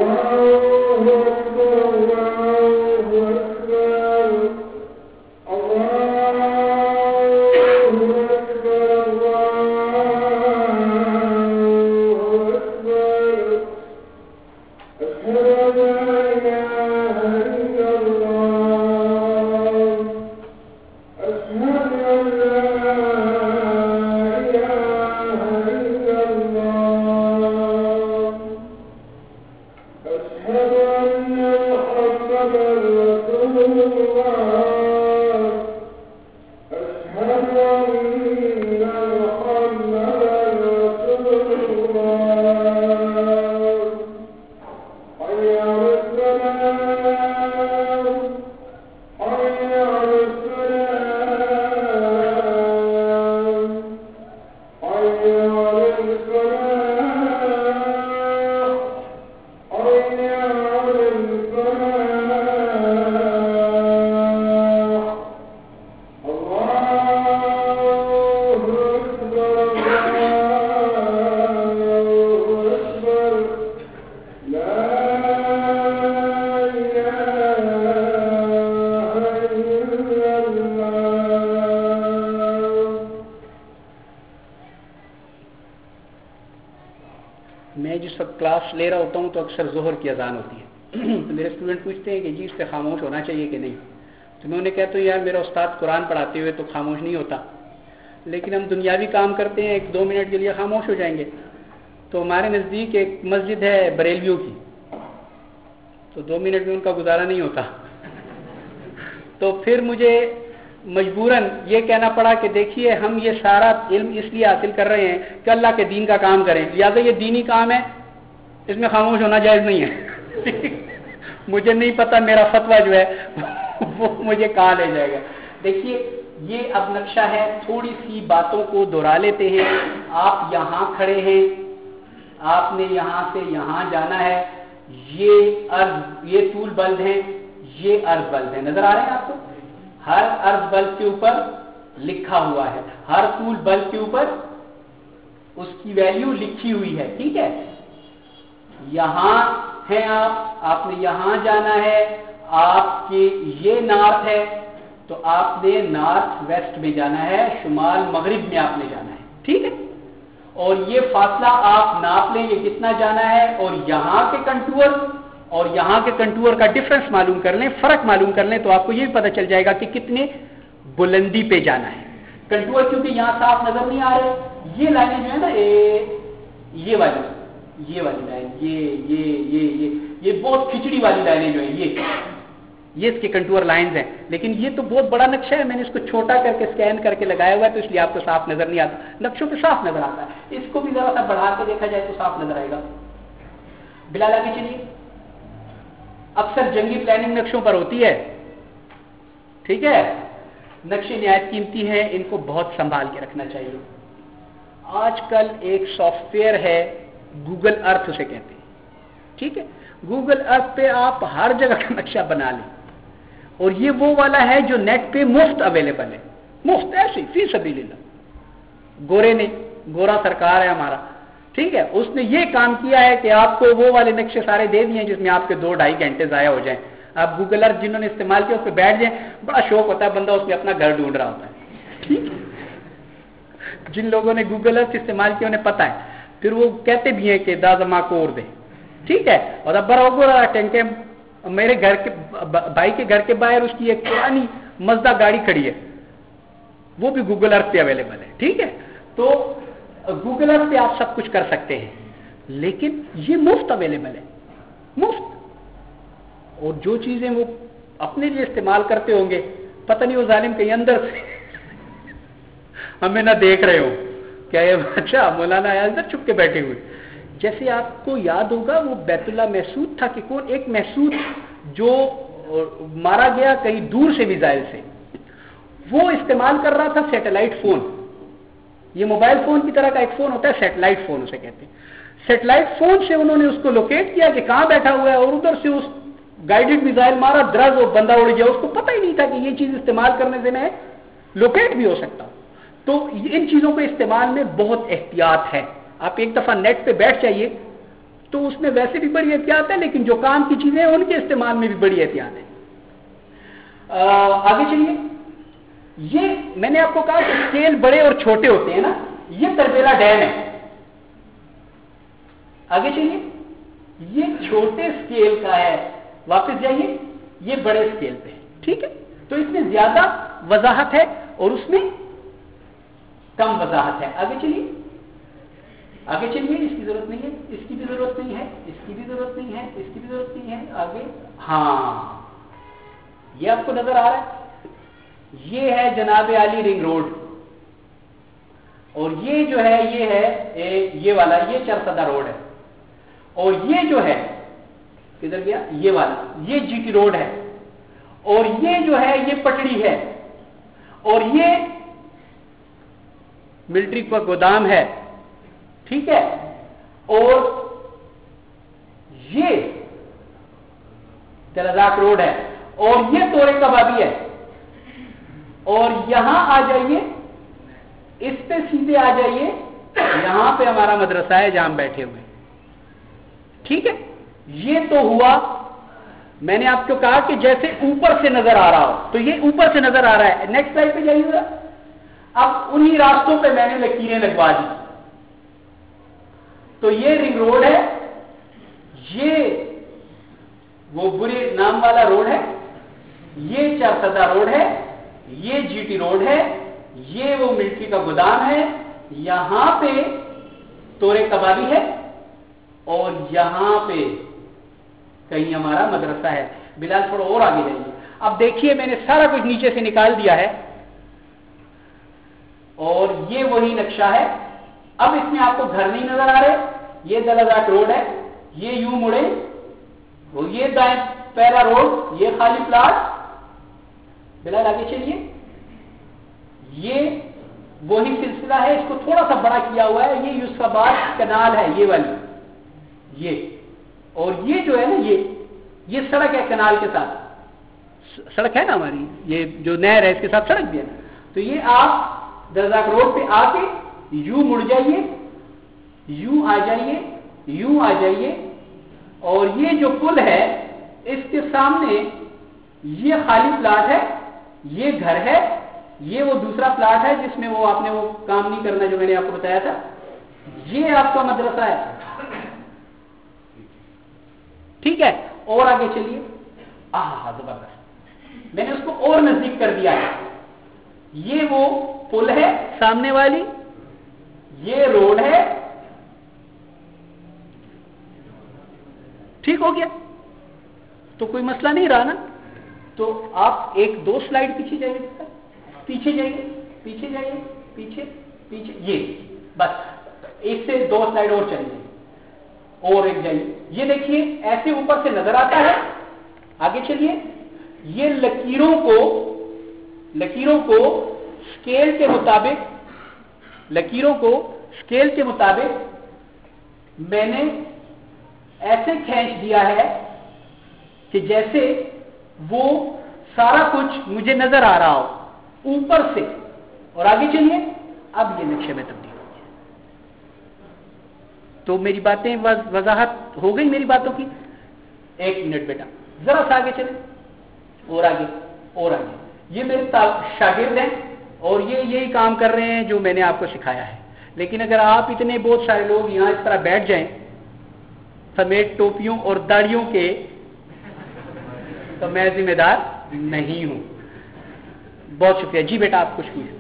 لے رہا ہوتا ہوں تو اکثر ظہر کی اذان ہوتی ہے. تو میرے اسٹوڈنٹ پوچھتے ہیں کہ جی اس پہ خاموش ہونا چاہیے کہ نہیں. تو میں انہیں کہتا ہوں یار میرا استاد قرآن پڑھاتے ہوئے تو خاموش نہیں ہوتا, لیکن ہم دنیاوی کام کرتے ہیں, ایک دو منٹ کے لیے خاموش ہو جائیں گے. تو ہمارے نزدیک ایک مسجد ہے بریلویوں کی, تو دو منٹ میں ان کا گزارا نہیں ہوتا. تو پھر مجھے مجبوراً یہ کہنا پڑا کہ دیکھیے ہم یہ سارا علم اس لیے حاصل کر رہے ہیں کہ اللہ کے دین کا کام کریں, لہٰذا یہ دینی کام ہے, اس میں خاموش ہونا جائز نہیں ہے. مجھے نہیں پتا میرا فتویٰ جو ہے وہ مجھے کہاں لے جائے گا. دیکھیے یہ اب نقشہ ہے, تھوڑی سی باتوں کو دہرا لیتے ہیں. آپ یہاں کھڑے ہیں, آپ نے یہاں سے یہاں جانا ہے, یہ عرض یہ طول بلد ہیں, یہ عرض بلد ہے, نظر آ رہے ہیں آپ کو. ہر عرض بلد کے اوپر لکھا ہوا ہے, ہر طول بلد کے اوپر اس کی ویلیو لکھی ہوئی ہے. ٹھیک ہے, یہاں ہیں آپ, آپ نے یہاں جانا ہے, آپ کے یہ نارتھ ہے تو آپ نے نارتھ ویسٹ میں جانا ہے, شمال مغرب میں آپ نے جانا ہے. ٹھیک ہے, اور یہ فاصلہ آپ ناپ لیں یہ کتنا جانا ہے, اور یہاں کے کنٹور اور یہاں کے کنٹور کا ڈفرنس معلوم کر لیں, فرق معلوم کر لیں, تو آپ کو یہ بھی پتہ چل جائے گا کہ کتنے بلندی پہ جانا ہے. کنٹور کیونکہ یہاں صاف نظر نہیں آ رہے, یہ لائنیں جو ہے نا یہ والی یہ والی لائن یہ یہ یہ یہ یہ بہت کھچڑی والی لائنیں جو ہیں یہ یہ اس کے کنٹور لائنز ہیں. لیکن یہ تو بہت بڑا نقشہ ہے, میں نے اس کو چھوٹا کر کے اسکین کر کے لگایا ہوا ہے, تو اس لیے آپ کو صاف نظر نہیں آتا. نقشوں پہ صاف نظر آتا ہے, اس کو بھی ذرا سا بڑھا کے دیکھا جائے تو صاف نظر آئے گا. بلال آگے چلیے. اکثر جنگی پلاننگ نقشوں پر ہوتی ہے. ٹھیک ہے, نقشے نہایت قیمتی ہیں، ان کو بہت سنبھال کے رکھنا چاہیے. آج کل ایک سافٹ ویئر ہے گوگل ارتھ اسے کہتے ہیں، ٹھیک ہے. گوگل ارتھ پہ آپ ہر جگہ کا نقشہ بنا لیں، اور یہ وہ والا ہے جو نیٹ پہ مفت اویلیبل ہے، مفت ایسے فی سبیل اللہ. گورے نے، گورا سرکار ہے ہمارا، ٹھیک ہے، اس نے یہ کام کیا ہے کہ آپ کو وہ والے نقشے سارے دے دیے ہیں جس میں آپ کے دو ڈھائی گھنٹے ضائع ہو جائیں. آپ گوگل ارتھ جنہوں نے استعمال کیا اس پہ بیٹھ جائیں، بڑا شوق ہوتا ہے، بندہ اس میں اپنا گھر ڈھونڈ رہا ہوتا ہے، ٹھیک ہے. جن لوگوں نے گوگل ارتھ استعمال کیا انہیں پتا ہے. پھر وہ کہتے بھی ہیں کہ دازما کور دے، ٹھیک ہے. اور اب برا گورا ٹینکے میرے گھر کے بھائی کے گھر کے باہر اس کی ایک پرانی مزدہ گاڑی کھڑی ہے، وہ بھی گوگل ارتھ پہ اویلیبل ہے، ٹھیک ہے. تو گوگل ارتھ پہ آپ سب کچھ کر سکتے ہیں، لیکن یہ مفت اویلیبل ہے، مفت. اور جو چیزیں وہ اپنے لیے استعمال کرتے ہوں گے، پتہ نہیں وہ ظالم کہیں اندر سے ہمیں نہ دیکھ رہے ہو کیا یہ اچھا مولانا ادھر چھپ کے بیٹھے ہوئے. جیسے آپ کو یاد ہوگا وہ بیت اللہ محسود تھا کہ کون، ایک محسود جو مارا گیا کہیں دور سے میزائل سے، وہ استعمال کر رہا تھا سیٹلائٹ فون. یہ موبائل فون کی طرح کا ایک فون ہوتا ہے، سیٹلائٹ فون اسے کہتے ہیں. سیٹلائٹ فون سے انہوں نے اس کو لوکیٹ کیا کہ کہاں بیٹھا ہوا ہے، اور ادھر سے اس گائیڈڈ میزائل مارا، درز اور بندہ اڑ گیا. اس کو پتہ ہی نہیں تھا کہ یہ چیز استعمال کرنے سے میں لوکیٹ بھی ہو سکتا ہوں. تو ان چیزوں کے استعمال میں بہت احتیاط ہے. آپ ایک دفعہ نیٹ پہ بیٹھ جائیے تو اس میں ویسے بھی بڑی احتیاط ہے، لیکن جو کام کی چیزیں ہیں ان کے استعمال میں بھی بڑی احتیاط ہے. آگے چلیے. یہ میں نے آپ کو کہا کہ اسکیل بڑے اور چھوٹے ہوتے ہیں نا، یہ تربیلا ڈیم ہے. آگے چلیے. یہ چھوٹے اسکیل کا ہے، واپس جائیے، یہ بڑے اسکیل پہ ہے، ٹھیک ہے. تو اس میں زیادہ وضاحت ہے اور اس میں کم وضاحت ہے. آگے چلیے، آگے چلیے. اس کی ضرورت نہیں ہے، اس کی بھی ضرورت نہیں ہے، اس کی بھی ضرورت نہیں ہے، اس کی بھی ضرورت نہیں ہے. آگے، ہاں یہ آپ کو نظر آ رہا ہے، یہ ہے جناب عالی رنگ روڈ، اور یہ جو ہے یہ ہے یہ والا، یہ چرسدہ روڈ ہے. اور یہ جو ہے کدھر گیا، یہ والا، یہ جی ٹی روڈ ہے. اور یہ جو ہے یہ پٹڑی ہے، اور یہ ملٹری کا گودام ہے، ٹھیک ہے. اور یہ تلازاک روڈ ہے، اور یہ تورے کبابی ہے. اور یہاں آ جائیے، اس پہ سیدھے آ جائیے، یہاں پہ ہمارا مدرسہ ہے جہاں ہم بیٹھے ہوئے، ٹھیک ہے. یہ تو ہوا، میں نے آپ کو کہا کہ جیسے اوپر سے نظر آ رہا ہو، تو یہ اوپر سے نظر آ رہا ہے. نیکسٹ سلائڈ پہ جائیے ذرا. اب انہی راستوں پہ میں نے لکیریں لگوا دی. تو یہ رنگ روڈ ہے، یہ وہ برے نام والا روڈ ہے، یہ چارسدہ روڈ ہے، یہ جی ٹی روڈ ہے، یہ وہ ملٹری کا گودام ہے، یہاں پہ تورے کبابی ہے، اور یہاں پہ کہیں ہمارا مدرسہ ہے. بلال تھوڑا اور آگے جائیے. اب دیکھیے میں نے سارا کچھ نیچے سے نکال دیا ہے، اور یہ وہی نقشہ ہے. اب اس میں آپ کو گھر نہیں نظر آ رہے، یہ دلازاک روڈ ہے، یہ یوں مڑے، وہ یہ دائیں پہلا روڈ، یہ خالی پلاٹ. بلال آگے چلیے. یہ وہی سلسلہ ہے، اس کو تھوڑا سا بڑا کیا ہوا ہے. یہ یوسف آباد کنال ہے، یہ والی، یہ اور یہ جو ہے نا، یہ یہ سڑک ہے کنال کے ساتھ، سڑک ہے نا ہماری، یہ جو نہر ہے اس کے ساتھ سڑک بھی ہے. تو یہ آپ دلازاک روڈ پہ آ کے یوں مڑ جائیے، یوں آ جائیے، یوں آ جائیے، اور یہ جو پل ہے اس کے سامنے یہ خالی پلاٹ ہے، یہ گھر ہے، یہ وہ دوسرا پلاٹ ہے جس میں وہ آپ نے وہ کام نہیں کرنا جو میں نے آپ کو بتایا تھا. یہ آپ کا مدرسہ ہے، ٹھیک ہے. اور آگے چلیے. آہا زبردست، میں نے اس کو اور نزدیک کر دیا ہے. یہ وہ پل ہے سامنے والی، یہ روڈ ہے، ٹھیک ہو گیا. تو کوئی مسئلہ نہیں رہا نا. تو آپ ایک دو سلائیڈ پیچھے جائیے، پیچھے جائیے، پیچھے جائیے، پیچھے پیچھے، یہ بس ایک سے دو سلائیڈ اور چلیے، اور ایک جائیے. یہ دیکھیے ایسے اوپر سے نظر آتا ہے. آگے چلیے. یہ لکیروں کو لکیروں کو اسکیل کے مطابق لکیروں کو اسکیل کے مطابق میں نے ایسے کھینچ دیا ہے کہ جیسے وہ سارا کچھ مجھے نظر آ رہا ہو اوپر سے. اور آگے چلیے, اب یہ نقشے میں تبدیل ہو گیا. تو میری باتیں وضاحت ہو گئی میری باتوں کی؟ ایک منٹ بیٹا, ذرا سا آگے چلیں, اور آگے اور آگے. یہ میرے شاگرد ہیں اور یہ یہی کام کر رہے ہیں جو میں نے آپ کو سکھایا ہے. لیکن اگر آپ اتنے بہت سارے لوگ یہاں اس طرح بیٹھ جائیں سمیت ٹوپیوں اور داڑیوں کے, تو میں ذمہ دار نہیں ہوں. بہت شکریہ. جی بیٹا آپ کچھ پوچھیں.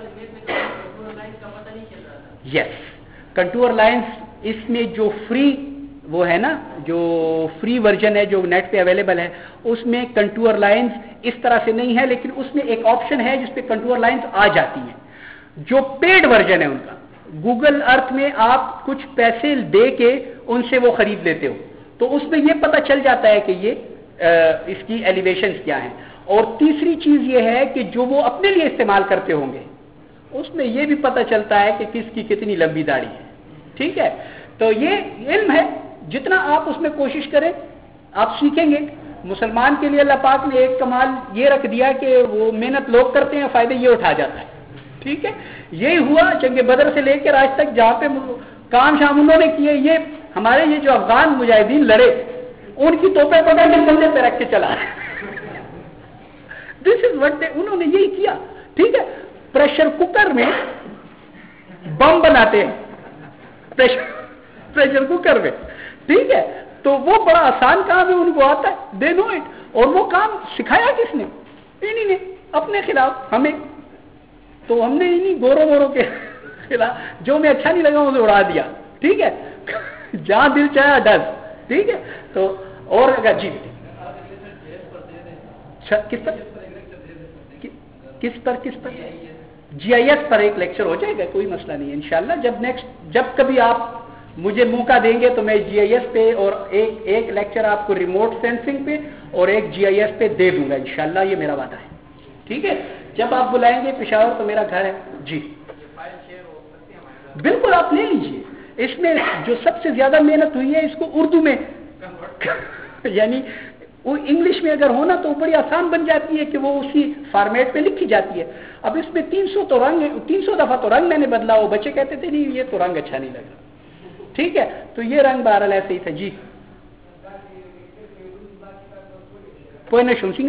یس, کنٹور لائنس اس میں جو فری وہ ہے نا, جو فری ورژن ہے جو نیٹ پہ اویلیبل ہے, اس میں کنٹور لائنس اس طرح سے نہیں ہے, لیکن اس میں ایک آپشن ہے جس پہ کنٹور لائنس آ جاتی ہیں. جو پیڈ ورژن ہے ان کا, گوگل ارتھ میں آپ کچھ پیسے دے کے ان سے وہ خرید لیتے ہو, تو اس میں یہ پتہ چل جاتا ہے کہ یہ اس کی ایلیویشنز کیا ہیں. اور تیسری چیز یہ ہے کہ جو وہ اپنے لیے استعمال کرتے ہوں گے اس میں یہ بھی پتہ چلتا ہے کہ کس کی کتنی لمبی داڑھی ہے. ٹھیک ہے, تو یہ علم ہے, جتنا آپ اس میں کوشش کریں آپ سیکھیں گے. مسلمان کے لیے اللہ پاک نے ایک کمال یہ رکھ دیا کہ وہ محنت لوگ کرتے ہیں, فائدے یہ اٹھا جاتا ہے. ٹھیک ہے, یہی ہوا جنگ بدر سے لے کر آج تک جہاں پہ کام شام انہوں نے کیے, یہ ہمارے یہ جو افغان مجاہدین لڑے ان کی توپیں پکڑ کے کندھے پہ رکھ کے چلا. دس از وٹ انہوں نے یہی کیا. ٹھیک ہے, پریشر کوکر میں بم بناتے ہیں, پریشر پریشر کوکر میں. ٹھیک ہے, تو وہ بڑا آسان کام ہے, ان کو آتا ہے, دے نو اٹ. اور وہ کام سکھایا کس نے؟ انہی نے اپنے خلاف ہمیں. تو ہم نے انہی گوروں گوروں کے خلاف جو میں اچھا نہیں لگا اسے اڑا دیا. ٹھیک ہے, جہاں دل چاہا ڈز. ٹھیک ہے, تو اور اگر جی کس پر کس پر کس پر جی آئی ایس پر ایک لیکچر ہو جائے گا, کوئی مسئلہ نہیں ہے انشاءاللہ. جب نیکسٹ جب کبھی آپ مجھے موقع دیں گے تو میں جی آئی ایس پہ اور ایک ایک لیکچر آپ کو ریموٹ سینسنگ پہ اور ایک جی آئی ایس پہ دے دوں گا انشاءاللہ, یہ میرا وعدہ ہے. ٹھیک ہے, جب آپ بلائیں گے پشاور تو میرا گھر ہے. جی بالکل آپ لے لیجئے. اس میں جو سب سے زیادہ محنت ہوئی ہے اس کو اردو میں یعنی وہ انگلش میں اگر ہونا تو بڑی آسان بن جاتی ہے کہ وہ اسی فارمیٹ پہ لکھی جاتی ہے. اب اس میں تین سو تو رنگ تین سو دفعہ تو رنگ میں نے بدلا, وہ بچے کہتے تھے نہیں یہ تو رنگ اچھا نہیں لگ رہا. ٹھیک ہے, تو یہ رنگ بہرحال ایسے ہی تھا. جی کوئی نہ شمسنگا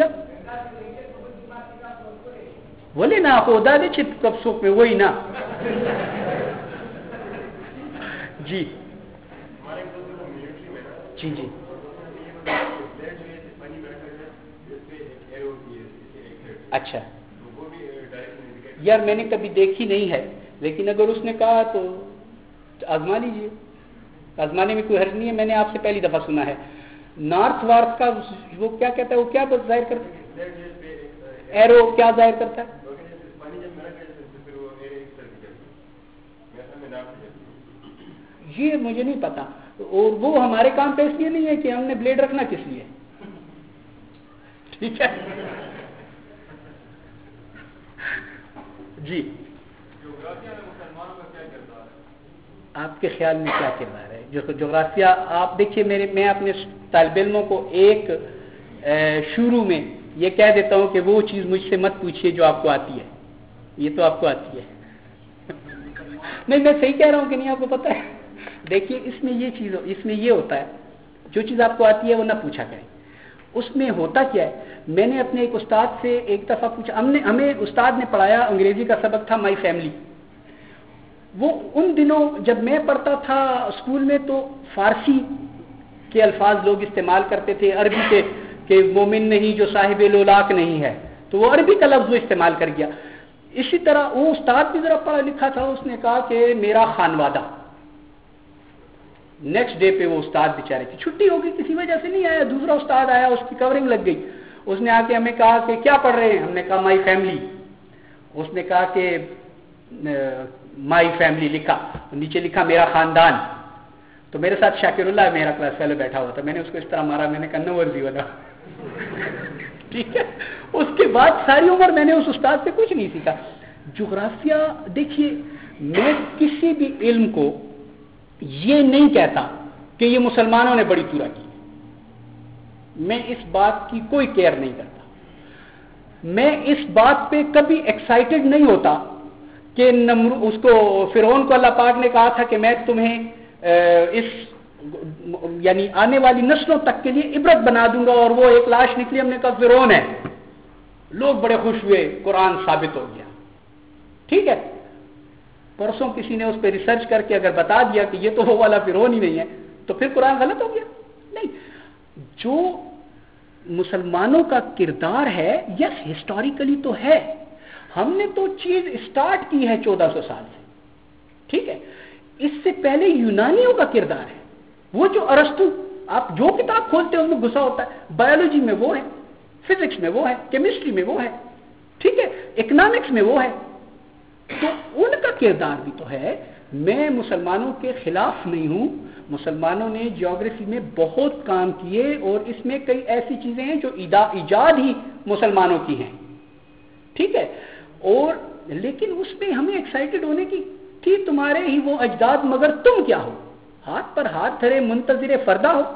بولے نا خدا دے چپ کب سوک میں وہی نا. جی جی جی اچھا یار میں نے کبھی دیکھی نہیں ہے, لیکن اگر اس نے کہا تو آزما لیجیے, آزمانے میں کوئی حرج نہیں ہے. میں نے آپ سے پہلی دفعہ سنا ہے. نارتھ وارتھ کا وہ کیا کہتا ہے, وہ کیا ظاہر کرتا ہے, ایرو کیا ظاہر کرتا ہے؟ یہ مجھے نہیں پتا. اور وہ ہمارے کام پہ اس لیے نہیں ہے کہ ہم نے بلیڈ رکھنا کس لیے. ٹھیک ہے جی, آپ کے خیال میں کیا کردار ہے جو جغرافیہ؟ آپ دیکھیے میرے میں اپنے طالب علموں کو ایک شروع میں یہ کہہ دیتا ہوں کہ وہ چیز مجھ سے مت پوچھیے جو آپ کو آتی ہے, یہ تو آپ کو آتی ہے. نہیں میں صحیح کہہ رہا ہوں کہ نہیں آپ کو پتہ ہے. دیکھیے اس میں یہ چیز اس میں یہ ہوتا ہے جو چیز آپ کو آتی ہے وہ نہ پوچھا کریں. اس میں ہوتا کیا ہے, میں نے اپنے ایک استاد سے ایک دفعہ پوچھا, ہم نے ہمیں استاد نے پڑھایا انگریزی کا سبق تھا مائی فیملی. وہ ان دنوں جب میں پڑھتا تھا اسکول میں تو فارسی کے الفاظ لوگ استعمال کرتے تھے, عربی کے کہ مومن نہیں جو صاحب لولاک نہیں ہے, تو وہ عربی کا لفظ وہ استعمال کر گیا. اسی طرح وہ استاد بھی ذرا پڑھا لکھا تھا, اس نے کہا کہ میرا خانوادہ. نیکسٹ ڈے پہ وہ استاد بیچارے کی چھٹی ہو گئی, کسی وجہ سے نہیں آیا. دوسرا استاد آیا, اس کی کورنگ لگ گئی. اس نے آ کے ہمیں کہا کہ کیا پڑھ رہے ہیں, ہم نے کہا مائی فیملی. اس نے کہا کہ مائی فیملی لکھا, نیچے لکھا میرا خاندان. تو میرے ساتھ شاکر اللہ میرا کلاس فیلو بیٹھا ہوا تھا, میں نے اس کو اس طرح مارا, میں نے کہا نو ورزی والا. ٹھیک ہے, اس کے بعد ساری عمر میں نے اس استاد سے کچھ نہیں سیکھا. جغرافیہ دیکھیے، میں کسی بھی علم کو یہ نہیں کہتا کہ یہ مسلمانوں نے بڑی تورا کی، میں اس بات کی کوئی کیئر نہیں کرتا. میں اس بات پہ کبھی ایکسائٹڈ نہیں ہوتا کہ اس کو فرعون کو اللہ پاک نے کہا تھا کہ میں تمہیں اس یعنی آنے والی نسلوں تک کے لیے عبرت بنا دوں گا، اور وہ ایک لاش نکلی، ہم نے کہا فرعون ہے، لوگ بڑے خوش ہوئے، قرآن ثابت ہو گیا. ٹھیک ہے، پرسوں کسی نے اس پہ ریسرچ کر کے اگر بتا دیا کہ یہ تو وہ والا فرعون ہی نہیں ہے تو پھر قرآن غلط ہو گیا؟ نہیں. جو مسلمانوں کا کردار ہے، یس ہسٹوریکلی تو ہے، ہم نے تو چیز اسٹارٹ کی ہے چودہ سو سال سے. ٹھیک ہے، اس سے پہلے یونانیوں کا کردار ہے. وہ جو ارسطو، آپ جو کتاب کھولتے ہیں ان میں گھسا ہوتا ہے، بایولوجی میں وہ ہے، فزکس میں وہ ہے، کیمسٹری میں وہ ہے، ٹھیک ہے، اکنامکس میں وہ ہے. تو ان کا کردار بھی تو ہے. میں مسلمانوں کے خلاف نہیں ہوں، مسلمانوں نے جیوگرافی میں بہت کام کیے، اور اس میں کئی ایسی چیزیں ہیں جو ایجاد ہی مسلمانوں کی ہیں. ٹھیک ہے، اور لیکن اس میں ہمیں ایکسائٹڈ ہونے کی تھی، تمہارے ہی وہ اجداد مگر تم کیا ہو، ہاتھ پر ہاتھ دھرے منتظر فردہ ہو.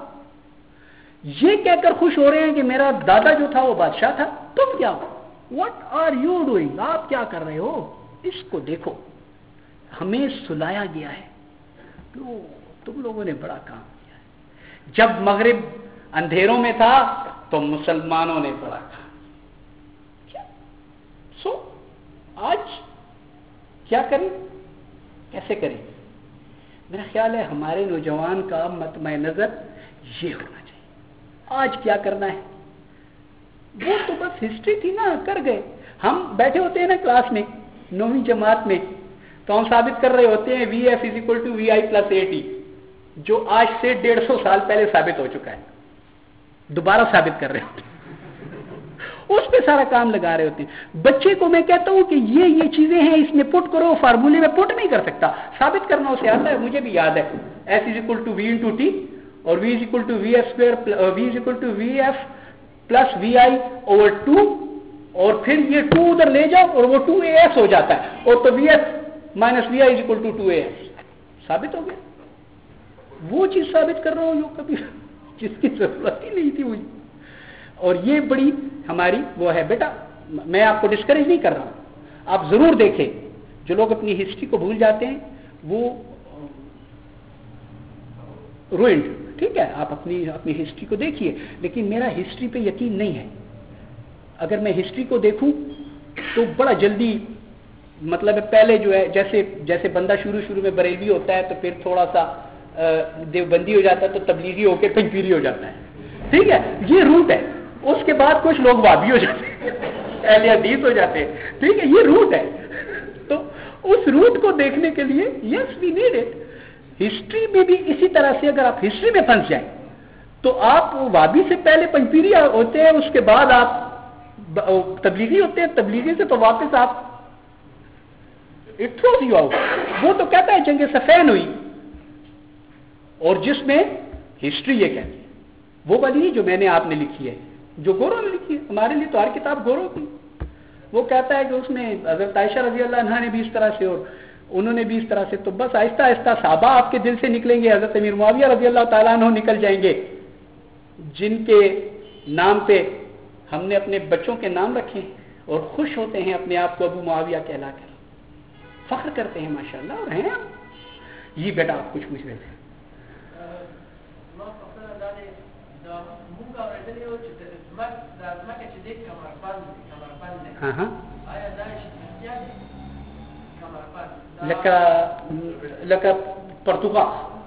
یہ کہہ کر خوش ہو رہے ہیں کہ میرا دادا جو تھا وہ بادشاہ تھا، تم کیا ہو، واٹ آر یو ڈوئنگ، آپ کیا کر رہے ہو. اس کو دیکھو، ہمیں سلایا گیا ہے، تو تم لوگوں نے بڑا کام کیا ہے. جب مغرب اندھیروں میں تھا تو مسلمانوں نے بڑا کام کیا. سو آج کیا کریں، کیسے کریں؟ میرا خیال ہے ہمارے نوجوان کا مطمع نظر یہ ہونا چاہیے. آج کیا کرنا ہے؟ وہ تو بس ہسٹری تھی نا، کر گئے. ہم بیٹھے ہوتے ہیں نا کلاس میں نویں جماعت میں، تو ہم ثابت کر رہے ہوتے ہیں V F is equal to V I plus A T, جو آج سے ڈیڑھ سو سال پہلے ثابت ہو چکا ہے. دوبارہ ثابت کر رہے ہوتے ہیں، اس پہ سارا کام لگا رہے ہوتے ہیں. بچے کو میں کہتا ہوں کہ یہ یہ چیزیں ہیں، اس میں پٹ کرو، فارمولے میں پٹ نہیں کر سکتا، ثابت کرنا اسے آتا ہے. مجھے بھی یاد ہے S is equal to V into T, اور V is equal to V F square, V is equal to V F plus V I over two, اور پھر یہ ٹو ادھر لے جاؤ اور وہ ٹو اے ایس ہو جاتا ہے، اور تو V F minus V I is equal to two A S. ثابت ہو گیا. وہ چیز ثابت کر رہا ہوں جو کبھی جس کی ضرورت ہی نہیں تھی مجھے. اور یہ بڑی ہماری وہ ہے. بیٹا میں آپ کو ڈسکریج نہیں کر رہا ہوں، آپ ضرور دیکھیں. جو لوگ اپنی ہسٹری کو بھول جاتے ہیں وہ روئنڈ. ٹھیک ہے، آپ اپنی اپنی ہسٹری کو دیکھیے، لیکن میرا ہسٹری پہ یقین نہیں ہے. اگر میں ہسٹری کو دیکھوں تو بڑا جلدی، مطلب پہلے جو ہے جیسے جیسے بندہ شروع شروع میں بریلوی ہوتا ہے تو پھر تھوڑا سا دیوبندی ہو جاتا ہے، تو تبلیغی ہو کے پنجپیری ہو جاتا ہے. ٹھیک ہے، یہ روٹ ہے. اس کے بعد کچھ لوگ وابی ہو جاتے ہیں، اہل حدیث ہو جاتے ہیں. ٹھیک ہے، یہ روٹ ہے. تو اس روٹ کو دیکھنے کے لیے yes we need it. History میں بھی اسی طرح سے اگر آپ ہسٹری میں پھنس جائیں تو آپ وابی سے پہلے پنجپیری ہوتے ہیں، اس کے بعد آپ تبلیغی ہوتے ہیں، تبلیغی سے تو واپس آپ اٹ تھروز یو آؤٹ. وہ تو کہتا ہے جنگ صفین ہوئی، اور جس میں ہسٹری یہ کہتی ہے وہ والی جو میں نے آپ نے لکھی ہے، جو گورو نے لکھی ہے. ہمارے لیے تو ہر کتاب گورو کی. وہ کہتا ہے کہ اس میں حضرت عائشہ رضی اللہ عنہا نے بھی اس طرح سے اور انہوں نے بھی اس طرح سے. تو بس آہستہ آہستہ صحابہ آپ کے دل سے نکلیں گے. حضرت امیر معاویہ رضی اللہ تعالیٰ عنہ نکل جائیں گے، جن کے نام پہ ہم نے اپنے بچوں کے نام رکھے اور خوش ہوتے ہیں اپنے آپ کو ابو معاویہ کہلا کر، فخر کرتے ہیں ماشاءاللہ. اور ہیں یہ بیٹا آپ کچھ پوچھ رہے تھے. ہاں ہاں لکا لکا پرتگال.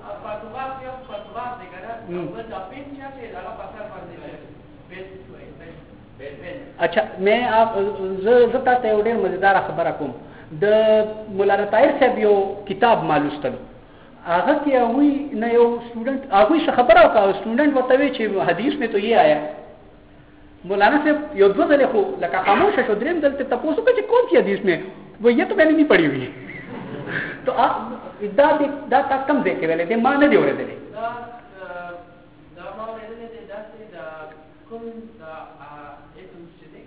اچھا میں آپ زتا ته ډېر مزیدار خبره کوم. د مولانا طاهر صاحب یو کتاب مالوستلو، هغه کې هغوی نه یو سټوډنټ هغوی څه خبره وکړه. سټوډنټ ورته وی چې حدیث میں تو یہ آیا. مولانا صاحب یو دوه ځلې خو لکه خاموشه شو، درېیم ځل ته تپوس وکړه چې کون سی حدیث میں؟ وہ یہ تو میں نے نہیں پڑھی ہوئی. تو دا دا تا کم ځای کې ویلې دی، ما نه دی اورېدلی.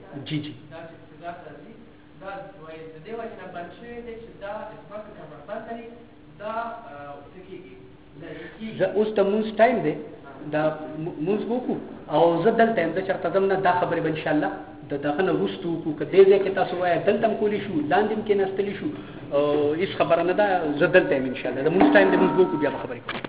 جی جی دا د دې وجه نه بند شوی دی چې دا د ځمکې کمربند لري دا څه کېږي زه اوس د مونځ ټایم دی دا مونځ وکړو او زه دلته یم زه چېرته ځم نه دا خبرې به انشاءالله د دغه نه وروسته وکړو که دې ځای کې تاسو وایه دلته هم کولی شو لاندې هم کېناستلی شو هېڅ خبره نه ده زه دلته یم انشاءالله د مونځ ټایم دی مونځ به وکړو بیا به خبرې کوو